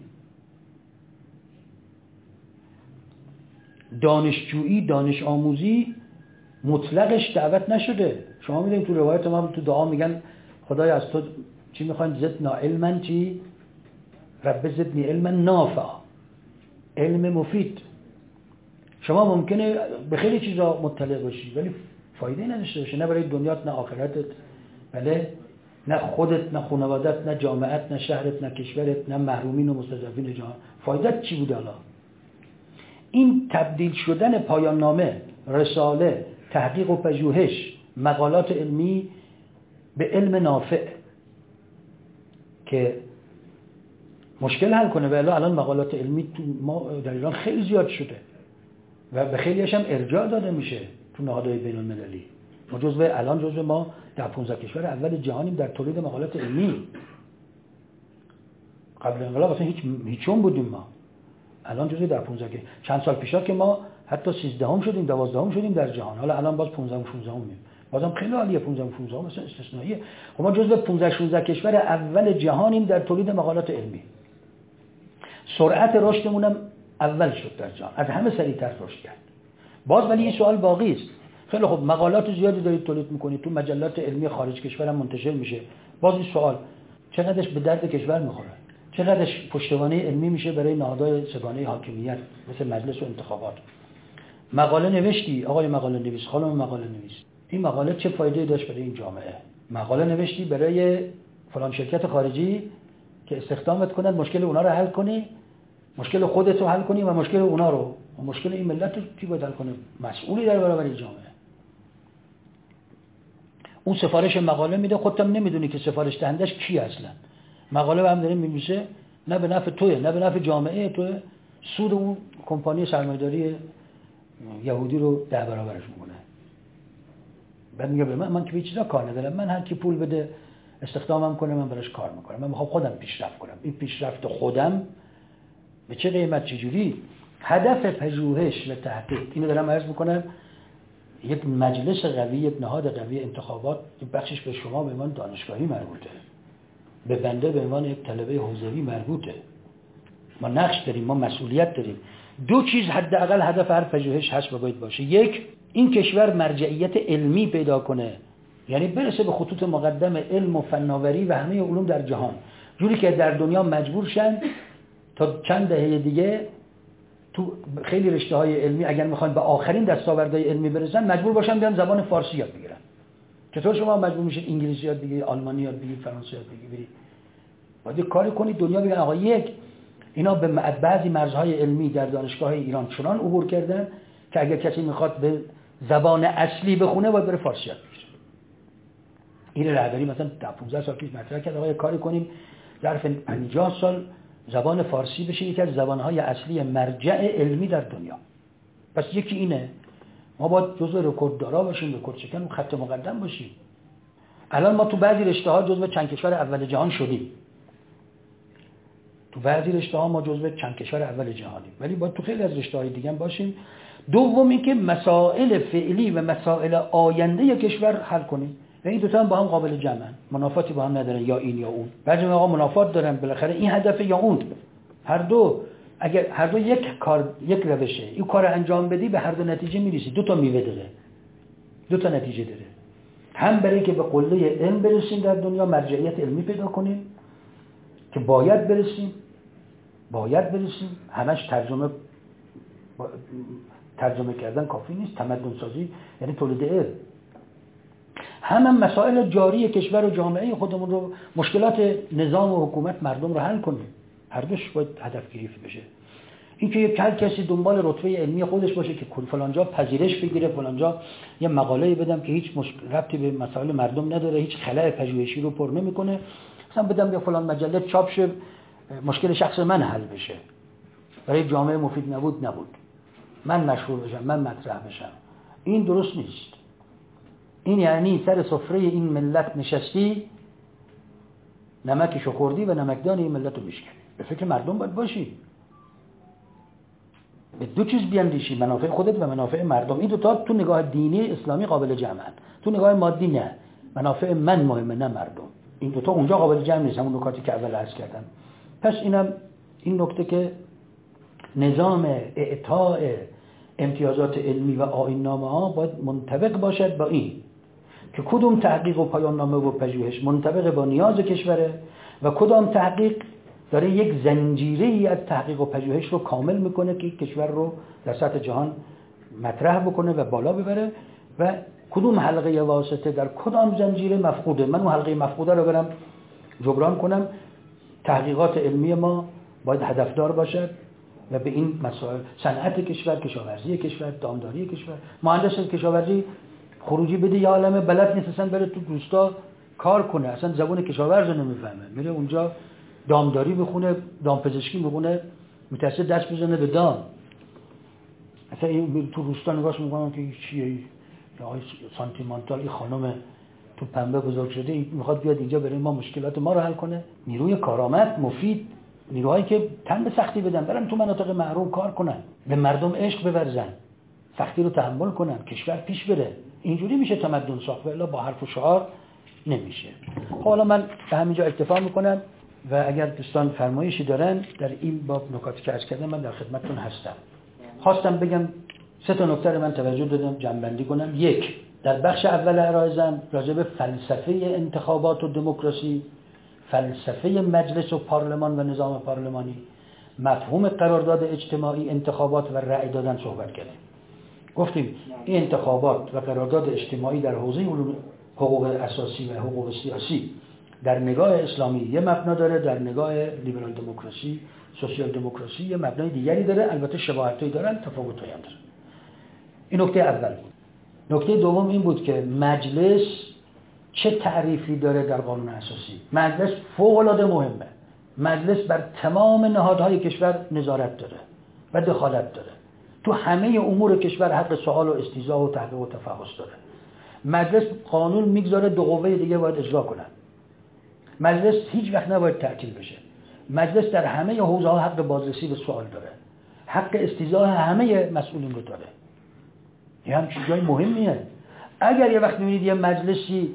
دانشجویی، دانش آموزی مطلقش دعوت نشده. شما میدونید تو روایت ما تو دعا میگن خدای از تو چی میخواین؟ زدنا علما، چی؟ رب زدنی علما نافع، علم مفید. شما ممکنه به خیلی چیزا مطلع باشی ولی فایده نداشته باشه، نه برای دنیات، نه آخرتت، بله، نه خودت، نه خانوادت، نه جامعت، نه شهرت، نه کشورت، نه محرومین و مستضعفین جهان. فایدت چی بود حالا؟ این تبدیل شدن پایان نامه، رساله، تحقیق و پژوهش، مقالات علمی به علم نافع که مشکل حل کنه. و الان مقالات علمی تو ما در ایران خیلی زیاد شده و به خیلیش هم ارجاع داده میشه تو نهادهای بین المللی. ما جزو الان جزو ما در پانزده کشور اول جهانیم در تولید مقالات علمی. قبل انقلاب اصلا هیچ هیچون بودیم ما. الان جزو در پانزده که چند سال پیشا که ما حتی سیزدهم شدیم، دوازدهم شدیم در جهان. حالا الان باز پانزده و شانزده میم. بازم خیلی عالیه. پانزده و شانزده مثلا استثنائیه. خب ما جزو پانزده شانزده کشور اول جهانیم در تولید مقالات علمی. سرعت رشدمون هم اول شد در جهان. از همه سریعتر رشد کرد. باز ولی این سوال باقی است. خیلی خب مقالات زیادی دارید تولید میکنید، تو مجلات علمی خارج کشور هم منتشر میشه. باز این سوال چقدرش به درد کشور میخوره؟ چقدرش پشتوانه علمی میشه برای نهادهای سگانه حاکمیت مثل مجلس و انتخابات؟ مقاله نوشتی آقای مقاله نویس، خانم مقاله نویس، این مقاله چه فایده‌ای داشت برای این جامعه؟ مقاله نوشتی برای فلان شرکت خارجی که استخدامت کنند، مشکل اونا رو حل کنی، مشکل خودت رو حل کنی و مشکل اونا رو، و مشکل این ملت رو کی باید حل کنه؟ مسئولی در برابر این جامعه. اون سفارش مقاله میده، خودت هم نمیدونی که سفارش دهندش کی اصلا. مقاله هم داره میمیشه، نه به نفع توئه، نه به نفع جامعه توئه، سود اون کمپانی سرمایه‌داری یهودی رو ده برابرش میکنه. بعد میگه به من من که به چیزا کار ندارم، من هر کی پول بده استخدامم کنه من براش کار میکنم، من میخوام خودم پیشرفت کنم. این پیشرفت خودم به چه قیمت، چه جوری؟ هدف پژوهش و تحقیق، اینو دارم عرض میکنم. یک مجلس قوی، یک نهاد قوی، انتخابات، بخشش به شما به عنوان دانشگاهی مربوطه، به بنده به عنوان یک طلبه حوزوی مربوطه. ما نقش داریم، ما مسئولیت داریم. دو چیز حداقل هدف هر پژوهش هست و باید باشه. یک، این کشور مرجعیت علمی پیدا کنه، یعنی برسه به خطوط مقدم علم و فناوری و همه علوم در جهان، جوری که در دنیا مجبور شن تا چند دهه دیگه تو خیلی رشته‌های علمی اگر میخوان به آخرین دستاوردهای علمی برسن مجبور باشن بیان زبان فارسی یاد بگیرن. چطور شما مجبور میشید انگلیسی یاد بگیرید، آلمانی یاد بگیرید، فرانسه یاد بگیرید؟ باید کاری کنید دنیا بگن آقا یک، اینا به بعضی مرزهای علمی در دانشگاه ایران چنان عبور کردن که اگر کسی میخواد به زبان اصلی بخونه باید بره فارسی یاد بگیره. این رهبری مثلا در پانزده سال پیش مطرح کرد آقا کاری کنیم ظرف پنجاه سال زبان فارسی بشه یکی از زبانهای اصلی مرجع علمی در دنیا. پس یکی اینه، ما باید جزو رکورددارا باشیم، رکورد شکن خط مقدم باشیم. الان ما تو بعضی رشته‌ها جزو چند کشور اول جهان شدیم. تو بعضی رشته‌ها ما جزو چند کشور اول جهانیم، ولی باید تو خیلی از رشته‌های دیگه هم باشیم. دوم اینکه مسائل فعلی و مسائل آینده کشور حل کنیم. این دو تا هم با هم قابل جمعن، منافاتی با هم ندارن، یا این یا اون. بعضی موقع منافات دارن، بالاخره این هدف یا اون. هر دو اگر هر دو یک کار، یک روشه، این کار انجام بدی به هر دو نتیجه میرسی. دو تا میوه داره، دو تا نتیجه داره. هم برای که به قله علم برسیم در دنیا، مرجعیت علمی پیدا کنیم که باید برسیم، باید برسیم. همش ترجمه ترجمه کردن کافی نیست. تمدن سازی یعنی تولید علم. هم, هم مسائل جاری کشور و جامعه خودمون رو، مشکلات نظام و حکومت مردم رو حل کنیم. هر دوش باید هدف گرفته بشه. این که یک کسی دنبال رتبه علمی خودش باشه که فلانجا پذیرش بگیره، فلانجا یه مقاله بدم که هیچ مشکل ربطی به مسائل مردم نداره، هیچ خلأ پژوهشی رو پر نمیکنه، مثلا بدم به فلان مجله چاپ شه، مشکل شخص من حل بشه، برای جامعه مفید نبود نبود، من مشهور بشم، من مطرح بشم. این درست نیست. این یعنی سر سفره این ملت نشستی، نمکشو خوردی و نمکدان این ملت رو میشکنی. به فکر مردم باید باشی، به دو چیز بیاندیشی، منافع خودت و منافع مردم. این دو تا تو نگاه دینی اسلامی قابل جمعن، تو نگاه مادی نه. منافع من مهمه نه مردم. این دو تا اونجا قابل جمع نیست، همون نکاتی که اول عرض کردم. پس اینم این نکته که نظام اعطاء امتیازات علمی و آیین‌نامه ها باید منطبق باشد با این که کدوم تحقیق و پایان نامه و پژوهش منطبق با نیاز کشوره و کدام تحقیق داره یک زنجیره‌ای از تحقیق و پژوهش رو کامل میکنه که کشور رو در سطح جهان مطرح بکنه و بالا ببره و کدوم حلقه واسطه در کدام زنجیره مفقوده. من اون حلقه مفقوده رو برم جبران کنم. تحقیقات علمی ما باید هدفدار باشد و به این مسائل، صنعت کشور، کشاورزی کشور، دامداری کشور، مهندس کشاورزی خروجی بده یا عالمه بلد نیست اصلا بره تو روستا کار کنه، اصلا زبان کشاورز رو نمیفهمه، میره اونجا دامداری بخونه، دامپزشکی بخونه، متأسف دست بزنه به دام. اصلا این تو روستا نگاهش میکنم که چیه این آقای سانتیمانتال، این خانم تو پنبه بزرگ شده، این میخواد بیاد اینجا برای ما مشکلات ما رو حل کنه. نیروی کارآمد مفید، نیروهایی که تن به سختی بدن، برن تو مناطق محروم کار کنن، به مردم عشق بورزن، سختی رو تحمل کنن، کشور پیش بره. اینجوری میشه تمدن ساخت، ولی با حرف و شعار نمیشه. حالا من به همینجا اکتفا میکنم و اگر دوستان فرمایشی دارن در این باب نکاتی که عرض کردم من در خدمتتون هستم. خواستم بگم سه تا نکته رو من توجه دادم جمع بندی کنم. یک، در بخش اول عرایزم راجع به فلسفه انتخابات و دموکراسی، فلسفه مجلس و پارلمان و نظام پارلمانی، مفهوم قرارداد اجتماعی، انتخابات و رأی دادن صحبت کردیم. گفتیم این انتخابات و قرارداد اجتماعی در حوزه حقوق اساسی و حقوق سیاسی در نگاه اسلامی یه مبنا داره، در نگاه لیبرال دموکراسی، سوسیال دموکراسی یه مبنای دیگری داره، البته شباهتایی دارن، تفاوتایی هم داره. این نکته اول بود. نکته دوم این بود که مجلس چه تعریفی داره در قانون اساسی. مجلس فوق‌العاده مهمه. مجلس بر تمام نهادهای کشور نظارت داره و دخالت داره. تو همه امور کشور حق سوال و استیضاح و تحقیق و تفحص داره. مجلس قانون میگذاره، دو قوه دیگه باید اجرا کنن. مجلس هیچ وقت نباید تعطیل بشه. مجلس در همه حوزه‌ها حق بازرسی به سوال داره. حق استیضاح همه مسئولین رو داره. این هم چیزای مهمیه. اگر یه وقت می‌بینید یه مجلسی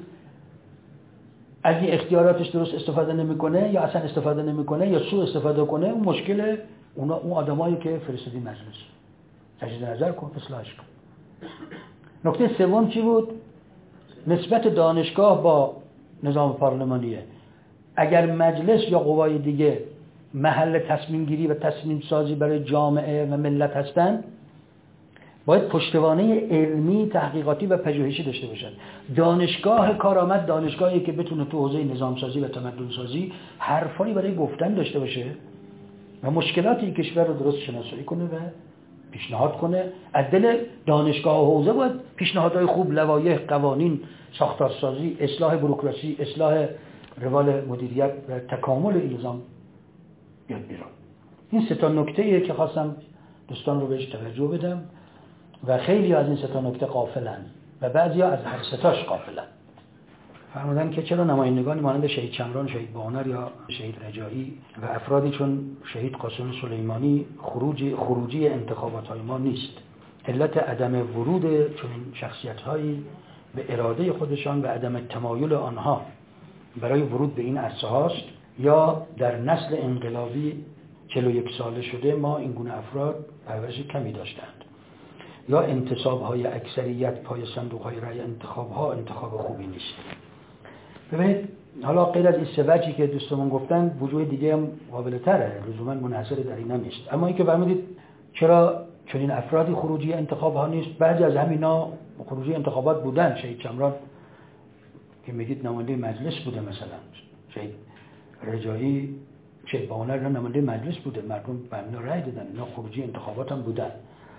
از این اختیاراتش درست استفاده نمی‌کنه یا اصلا استفاده نمی‌کنه یا سوء استفاده کنه، اون مشکل اونا، اون آدمایی که فرستادی مجلس. تجدید نظر کن، اصلاحش کن. نکته سوم چی بود؟ نسبت دانشگاه با نظام پارلمانیه. اگر مجلس یا قوای دیگه محل تصمیم گیری و تصمیم سازی برای جامعه و ملت هستن، باید پشتوانه علمی، تحقیقاتی و پژوهشی داشته باشن. دانشگاه کارآمد دانشگاهی که بتونه تو حوزه نظام سازی و تمدن سازی حرفایی برای گفتن داشته باشه و مشکلاتی کشور رو درست شناسایی کنه و پیشنهاد کنه. از دل دانشگاه و حوزه باید پیشنهادهای خوب، لوایح، قوانین، ساختارسازی، اصلاح بوروکراسی، اصلاح روال مدیریت و تکامل این نظام بیاد بیرون. این سه تا نکته‌ایه که خواستم دوستان رو بهش توجه بدم و خیلی از این سه تا نکته غافلن و بعضیا از هر سه تاش غافلن. فرمودن که چرا نمایندگانی مانند شهید چمران، شهید باهنر یا شهید رجایی و افرادی چون شهید قاسم سلیمانی خروجی خروجی انتخابات‌های ما نیست؟ علت عدم ورود چنین شخصیت‌هایی به اراده خودشان و عدم تمایل آنها برای ورود به این عرصه هاست یا در نسل انقلابی چهل و یک ساله شده ما این گونه افراد پرورش کمی داشتند یا انتصاب‌های اکثریت پای صندوق‌های رای انتخاب‌ها انتخاب خوبی نیست. ببینید حالا غیر از این سه وجهی که دوستمون گفتن وجوه دیگه هم قابل تره، لزوما منحصر در این نیست. اما اینکه فرمودید چرا چنین افرادی خروجی انتخاب‌ها نیست؟ بعضی از همینا خروجی انتخابات بودن. شهید چمران که میگید نماینده مجلس بوده، مثلا شهید رجایی چه بانر را نماینده مجلس بوده، مردم به اینا رأی دادن، اینا خروجی انتخابات هم بودن.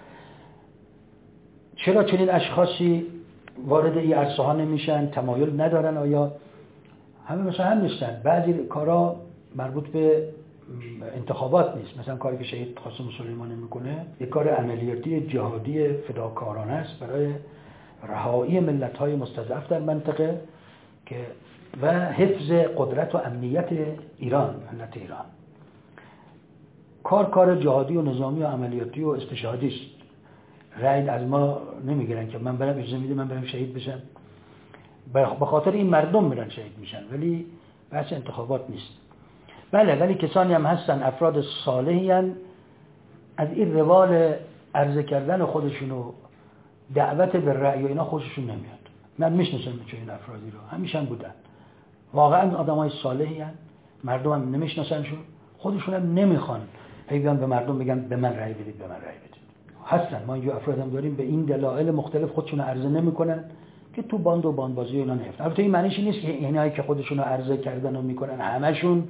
چرا چنین اشخاصی وارد این عرصه ها نمیشن؟ تمایل ندارن؟ آیا همه مثلا هم نیستن؟ بعضی کارا مربوط به انتخابات نیست، مثلا کاری که شهید قاسم سلیمانی میکنه یک کار عملیاتی جهادی فداکارانه است برای رهایی ملت‌های مستضعف در منطقه که و حفظ قدرت و امنیت ایران، ملت ایران. کار کار جهادی و نظامی و عملیاتی و استشهادی است. رأی از ما نمیگیرن که من برم اجازه میده من برم شهید بشم، به خاطر این مردم میرن شهید میشن، ولی بحث انتخابات نیست. بله، ولی کسانی هم هستن افراد صالحی هستن، از این روال عرضه کردن خودشون و دعوت به رأی و اینا خوششون نمیاد. من میشناسم چون این افرادی رو همیشه هم بودن، واقعا آدمای صالحی هستن، مردم هم نمیشناسنشون، خودشون هم نمیخوان هی بیان به مردم بگن به من رأی بدید به من رأی بدید. هستن، ما اینجا افراد هم داریم به این دلایل مختلف خودشون عرضه نمیکنن که تو باند و باندبازی اینا نیفتن. البته این معنیش نیست که اینایی که خودشون عرضه کردن و میکنن همشون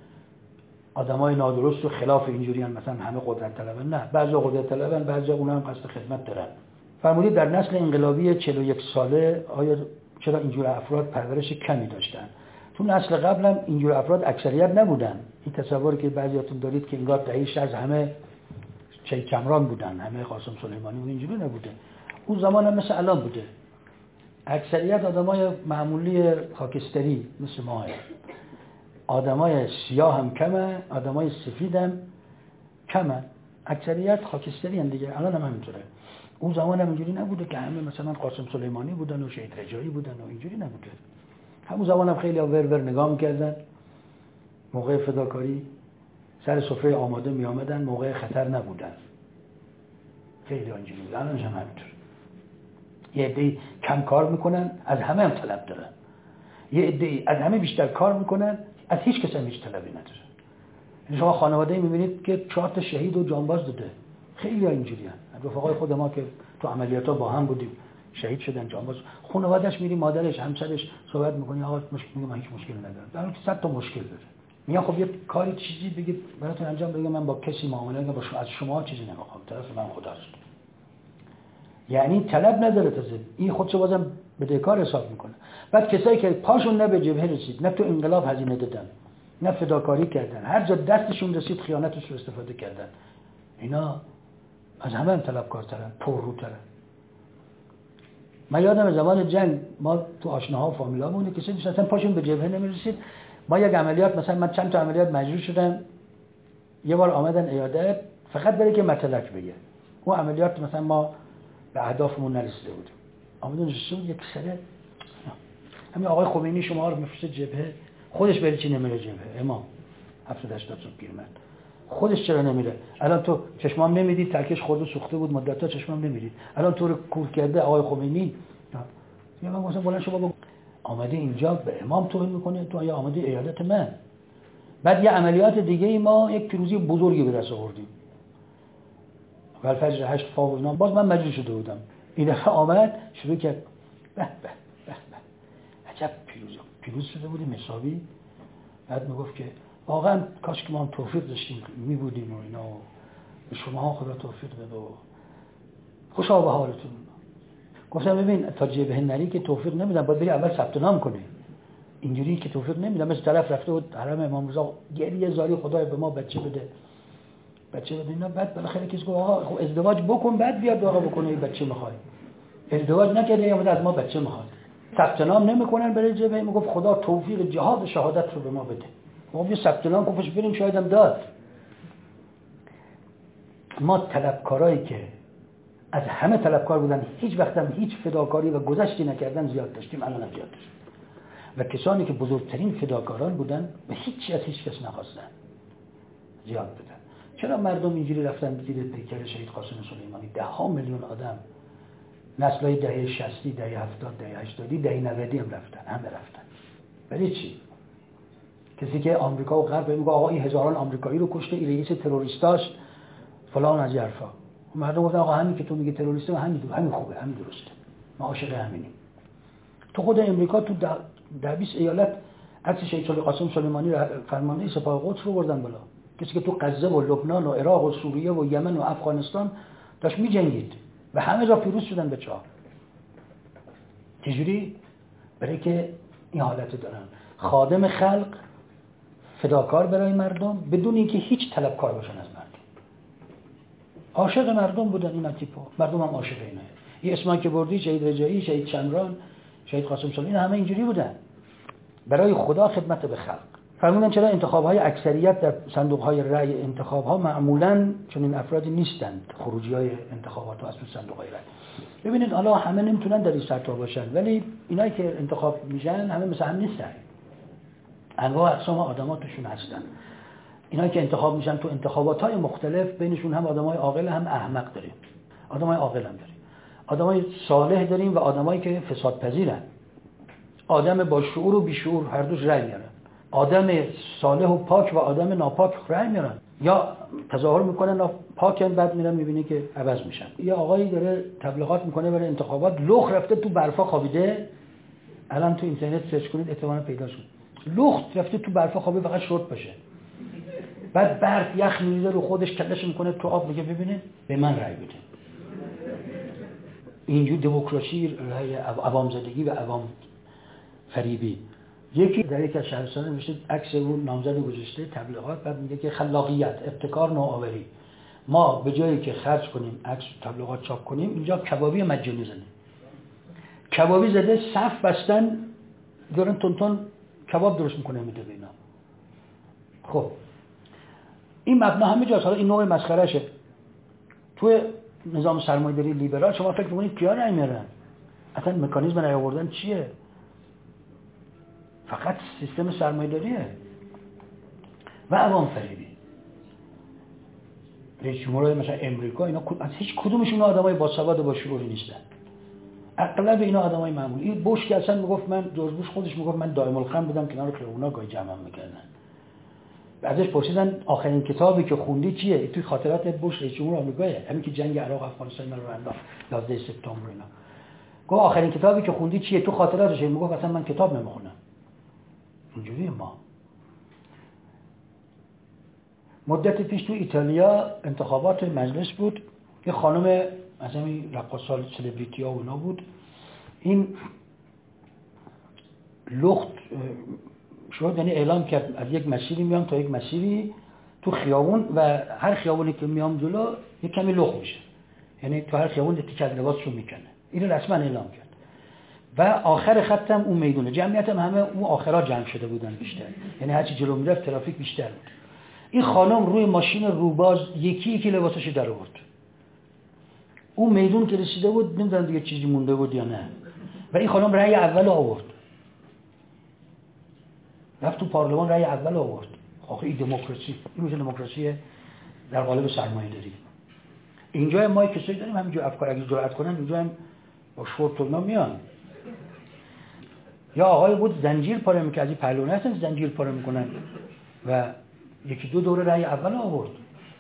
آدمای نادرست و خلاف اینجوری ان، مثلا همه قدرت طلبن. نه، بعضیا قدرت طلبن، بعضیا اونها هم قصد خدمت دارن. فرمودید در نسل انقلابی چهل و یک ساله آیا چرا اینجور افراد پرورش کمی داشتن؟ تو نسل قبل هم اینجور افراد اکثریت نبودن. این تصوری که بعضیاتون دارید که انگار دهه شصت همه چه کمران بودن، همه قاسم سلیمانی اون اینجوری نبوده. اون زمان هم مثل الان بوده. اکثریت آدمای معمولی خاکستری مثل ما هست. آدمای سیاه هم کمه، آدمای سفید هم کمه، اکثریت خاکستری هم دیگه. الان هم همینطوره. اون زمان هم اینجوری نبوده که همه مثلا قاسم سلیمانی بودن و شهید رجایی بودن و اینجوری نبوده. همون زمان هم خیلی ور ور نگاه می‌کردن، موقع فداکاری سر سفره آماده می آمدن، موقع خطر نبودن. خیلی اینجوری بود. الان هم همینطور. یه عده‌ای کم کار میکنن، از همه هم طلب دارن. یه عده‌ای از همه بیشتر کار میکنن، از هیچ کس هم هیچ طلبی ندارن. شما خانواده‌ای میبینید که چهار تا شهید و جانباز داده. خیلی ها اینجوری هستن. رفقای خود ما که تو عملیات‌ها با هم بودیم، شهید شدن، جانباز. خانواده‌اش میری، مادرش، همسرش صحبت میکنی، آقا مشکل میگه من هیچ مشکلی ندارم. در حالی که صد تا مشکل داره. میگن خب یه کاری چیزی بگید براتون انجام بدم، من با کسی معامله نکنم، با شما از شما چیزی نمیخوام، طرف من خداست. یعنی طلب نداره تازه. این خودشو بازم بدهکار حساب میکنه. بعد کسایی که پاشون نه به جبهه رسید، نه تو انقلاب هزینه دادن، نه فداکاری کردن، هر جا دستشون رسید خیانتش رو استفاده کردن، اینا از همه هم طلبکارترن، پرروترن. من یادم زمان جنگ ما تو آشناها و فامیلامون کسی نیست اصلا پاشون به جبهه نمیرسید. ما یک عملیات، مثلا من چند تا عملیات مجبور شدم، یه بار آمدن عیادت فقط برای که مطلق بگه. اون عملیات مثلا ما به اهدافمون نرسیده بودیم. آمدن نشسته بود یک سره، همین آقای خمینی شما رو میفرسته جبهه، خودش بری چی نمیره جبهه؟ امام هفتاد هشتاد سال پیرمرد، خودش چرا نمیره؟ الان تو چشمام نمیدید، ترکش خورده سوخته بود مدت‌ها، چشمام نمیدید، الان تو رو کور کرده آقای خمینی. یا من گفتم بلند شو بابا، آمده اینجا به امام توهین میکنه، تو یا آمده عیادت من. بعد یه عملیات دیگه ای ما یک پیروزی بزرگی به دست آوردیم، والفجر هشت فاوزنا، باز من مجبور شده بودم. این دفعه آمد شروع کرد به به به به عجب پیروز پیروز شده بودیم حسابی. بعد میگفت که واقعا کاش که ما هم توفیق داشتیم میبودیم و اینا، و شما ها خدا توفیق بده و خوشا به حالتون. گفتم ببین تا جبهه نری که توفیق نمیدن، باید بری اول ثبت نام کنی. اینجوری که توفیق نمیدن. مثل طرف رفته بود حرم امام رضا گریه زاری خدای به ما بچه بده بچه بده اینا. بعد بالاخره کسی گفت آقا خب ازدواج بکن بعد بیاد دعا بکنه بچه میخوای. ازدواج نکرده یا از ما بچه میخواد. ثبت نام نمیکنن برای جبهه. میگفت خدا توفیق جهاد شهادت رو به ما بده. خب یه ثبت نام گفتش بریم شاید هم داد. ما طلبکارایی که از همه طلبکار بودن، هیچ وقت هم هیچ فداکاری و گذشتی نکردن زیاد داشتیم، الان هم زیاد داشتیم. و کسانی که بزرگترین فداکاران بودن و هیچی از هیچ کس نخواستن زیاد بودن. چرا مردم اینجوری رفتن زیر پیکر شهید قاسم سلیمانی؟ ده ها میلیون آدم، نسل‌های دهه شصت، دهه هفتاد، دهه هشتاد، دهه نود هم رفتن، همه رفتن. برای چی؟ کسی که آمریکا و غرب میگه آقا این هزاران آمریکایی رو کشته، این رئیس تروریستاش فلان از حرفا. مردم گفتن آقا همین که تو میگی تروریسته همین همین خوبه، همین درسته، ما عاشق همینیم. تو خود امریکا تو در بیست ایالت عکس شهید قاسم سلیمانی فرمانده سپاه قدس رو بردن بالا، کسی که تو غزه و لبنان و عراق و سوریه و یمن و افغانستان داشت می‌جنگید و همه جا پیروز شدن به چهار. چجوری؟ برای که این حالت دارن، خادم خلق، فداکار برای مردم، بدون اینکه هیچ طلبکار باشن از مردم. عاشق مردم بودن اینا تیپا، مردم هم عاشق اینا. این اسمایی که بردی، شهید رجایی، شهید شمران، شهید قاسم سلیمانی، همه اینجوری بودن، برای خدا خدمت به خلق. فرمودن چرا انتخاب‌های اکثریت در صندوق‌های رأی انتخاب‌ها معمولاً چون این افرادی نیستند، خروجی‌های انتخابات از صندوق‌های رأی. ببینید حالا همه نمیتونن در این سطح باشن، ولی اینایی که انتخاب میشن همه مثل هم نیستن، انواع اقسام آدم‌ها توشون هستن. اینایی که انتخاب میشن تو انتخابات‌های مختلف بینشون هم آدمای عاقل هم احمق داریم، آدمای عاقل هم داریم، آدمای صالح داریم و آدمایی که فسادپذیرن، آدم با شعور و بیشعور هر دوش رأی میارن، آدم صالح و پاک و آدم ناپاک رأی میارن، یا تظاهر میکنن پاکن بعد میرن میبینی که عوض میشن. یه آقایی داره تبلیغات میکنه برای انتخابات، لخت رفته تو برفا خوابیده، الان تو اینترنت سرچ کنید احتمالاً پیدا شد، لخت رفته تو برفا خوابیده فقط شورت باشه، بعد برف یخ میریزه رو خودش، کلش میکنه تو آب، میگه ببینید به من رأی بده. اینجور دموکراسی، رأی عوام زدگی و عوام فریبی. یکی در یک از شهرستان نوشته عکس اون نامزد گذاشته تبلیغات، بعد میگه که خلاقیت، ابتکار، نوآوری، ما به جایی که خرج کنیم عکس تبلیغات چاپ کنیم اینجا کبابی مجانی زدیم، کبابی زده صف بستن دارن تونتون کباب درست میکنه میده به اینا. خب این مبنا همه جاست. حالا این نوع مسخرهشه. تو نظام سرمایه‌داری لیبرال شما فکر می‌کنید کیا رأی میارن؟ اصلا مکانیزم رأی آوردن چیه؟ فقط سیستم سرمایه‌داریه و عوام فریبی. رئیس جمهورهای مثلا امریکا اینا از هیچ کدومشون آدمای باسواد و با شعوری نیستن. اغلب اینا آدمای معمولی. این بوش که اصلا میگفت من جورج بوش خودش میگفت من دائم الخمر بودم کنار خیابونا گاهی جمعم میکردن. بعدش پرسیدن آخرین کتابی که خوندی چیه؟ توی خاطرات بوش رئیس جمهور آمریکاه، همین که جنگ عراق افغانستان رو انداخت یازده سپتامبر اینا. گفت آخرین کتابی که خوندی چیه؟ تو خاطراتش میگفت اصلا من کتاب نمیخونم. اینجوری ما مدت پیش تو ایتالیا انتخابات مجلس بود، یه خانم از همین رقاصال سلبریتی ها و اینا بود، این لخت شد، یعنی اعلام کرد از یک مسیری میام تا یک مسیری تو خیابون و هر خیابونی که میام جلو یک کمی لخت میشه، یعنی تو هر خیابون تیکه از لباسشو میکنه. اینو رسما اعلام کرد و آخر خطم اون میدونه، جمعیت هم همه اون آخرا جمع شده بودن بیشتر، یعنی هرچی جلو میرفت ترافیک بیشتر بود. این خانم روی ماشین روباز یکی یکی لباسش در آورد. اون میدون که رسیده بود نمیدونم دیگه چیزی مونده بود یا نه، و این خانم رأی اول آورد، رفت تو پارلمان رأی اول آورد. آخه این دموکراسی، این میشه دموکراسی در قالب سرمایه‌داری. اینجا ما کسایی داریم همینجور افکار اگه جرأت کنن اینجا هم با شورت و میان. یا آقای بود زنجیر پاره میکنه، از این پهلوانه هستن زنجیر پاره میکنن و یکی دو دوره رأی اول آورد.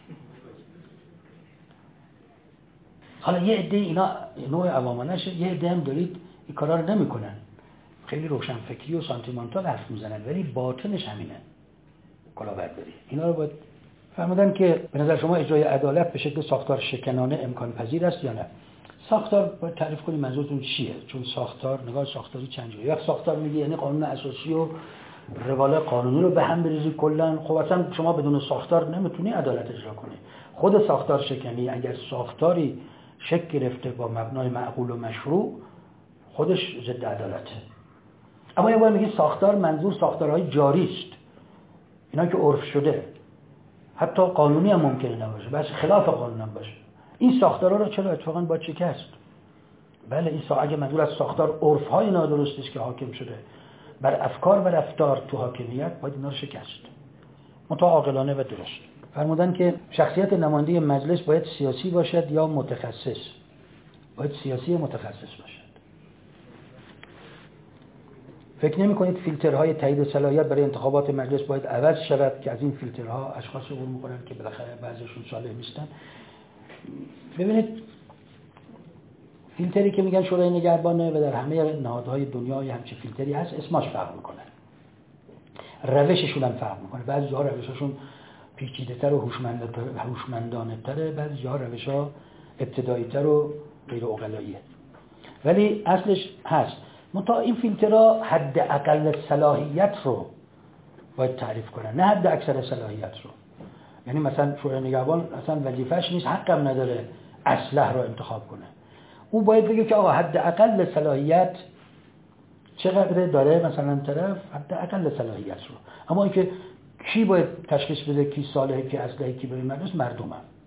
حالا یه عده اینا نوع عوامانشه، یه عده هم دارید این کارا رو نمیکنن، خیلی روشنفکری و سانتیمانتال حرف میزنن ولی باطنش همینه، کلاهبرداری. اینا رو باید فهمیدن که به نظر شما اجرای عدالت به شکل ساختار شکنانه امکان پذیر است یا نه. ساختار باید تعریف کنیم منظورتون چیه، چون ساختار نگاه ساختاری چند جوریه. یک ساختار میگه یعنی قانون اساسی و روال قانونی رو به هم بریزی کلا. خب اصلا شما بدون ساختار نمیتونی عدالت اجرا کنی. خود ساختار شکنی اگر ساختاری شکل گرفته با مبنای معقول و مشروع خودش ضد عدالته. اما یه بار میگه ساختار منظور ساختارهای جاری است، اینا که عرف شده، حتی قانونی هم ممکنه نباشه، بس خلاف قانون هم باشه. این ساختارها رو چرا اتفاقا باید شکست؟ بله این ساختار اگه منظور از ساختار عرف‌های نادرستی است که حاکم شده بر افکار و رفتار تو حاکمیت، باید اینا رو شکست منتها عاقلانه و درست. فرمودن که شخصیت نماینده مجلس باید سیاسی باشد یا متخصص؟ باید سیاسی متخصص باشد. فکر نمی کنید فیلترهای تایید صلاحیت برای انتخابات مجلس باید عوض شود که از این فیلترها اشخاصی عبور میکنن که بالاخره بعضیشون صالح نیستن؟ ببینید فیلتری که میگن شورای نگهبانه و در همه نهادهای دنیا یه همچین فیلتری هست، اسمش فرق میکنه، روششون هم فرق میکنه. بعضی ها روششون پیچیده‌تر و هوشمندانه‌تره، بعضی ها روش‌ها ابتدایی‌تر و غیر عقلاییه، ولی اصلش هست. منتها این فیلترها حد اقل صلاحیت رو باید تعریف کنن، نه حد اکثر صلاحیت رو. یعنی مثلا شورای نگهبان اصلا وظیفه‌اش نیست، حقم نداره اصلح رو انتخاب کنه. اون باید بگه که آقا حد اقل صلاحیت چقدر داره مثلا طرف، حد اقل صلاحیت رو. اما اینکه کی باید تشخیص بده کی صالحه کی اصلحه کی برای مجلس، مردمه.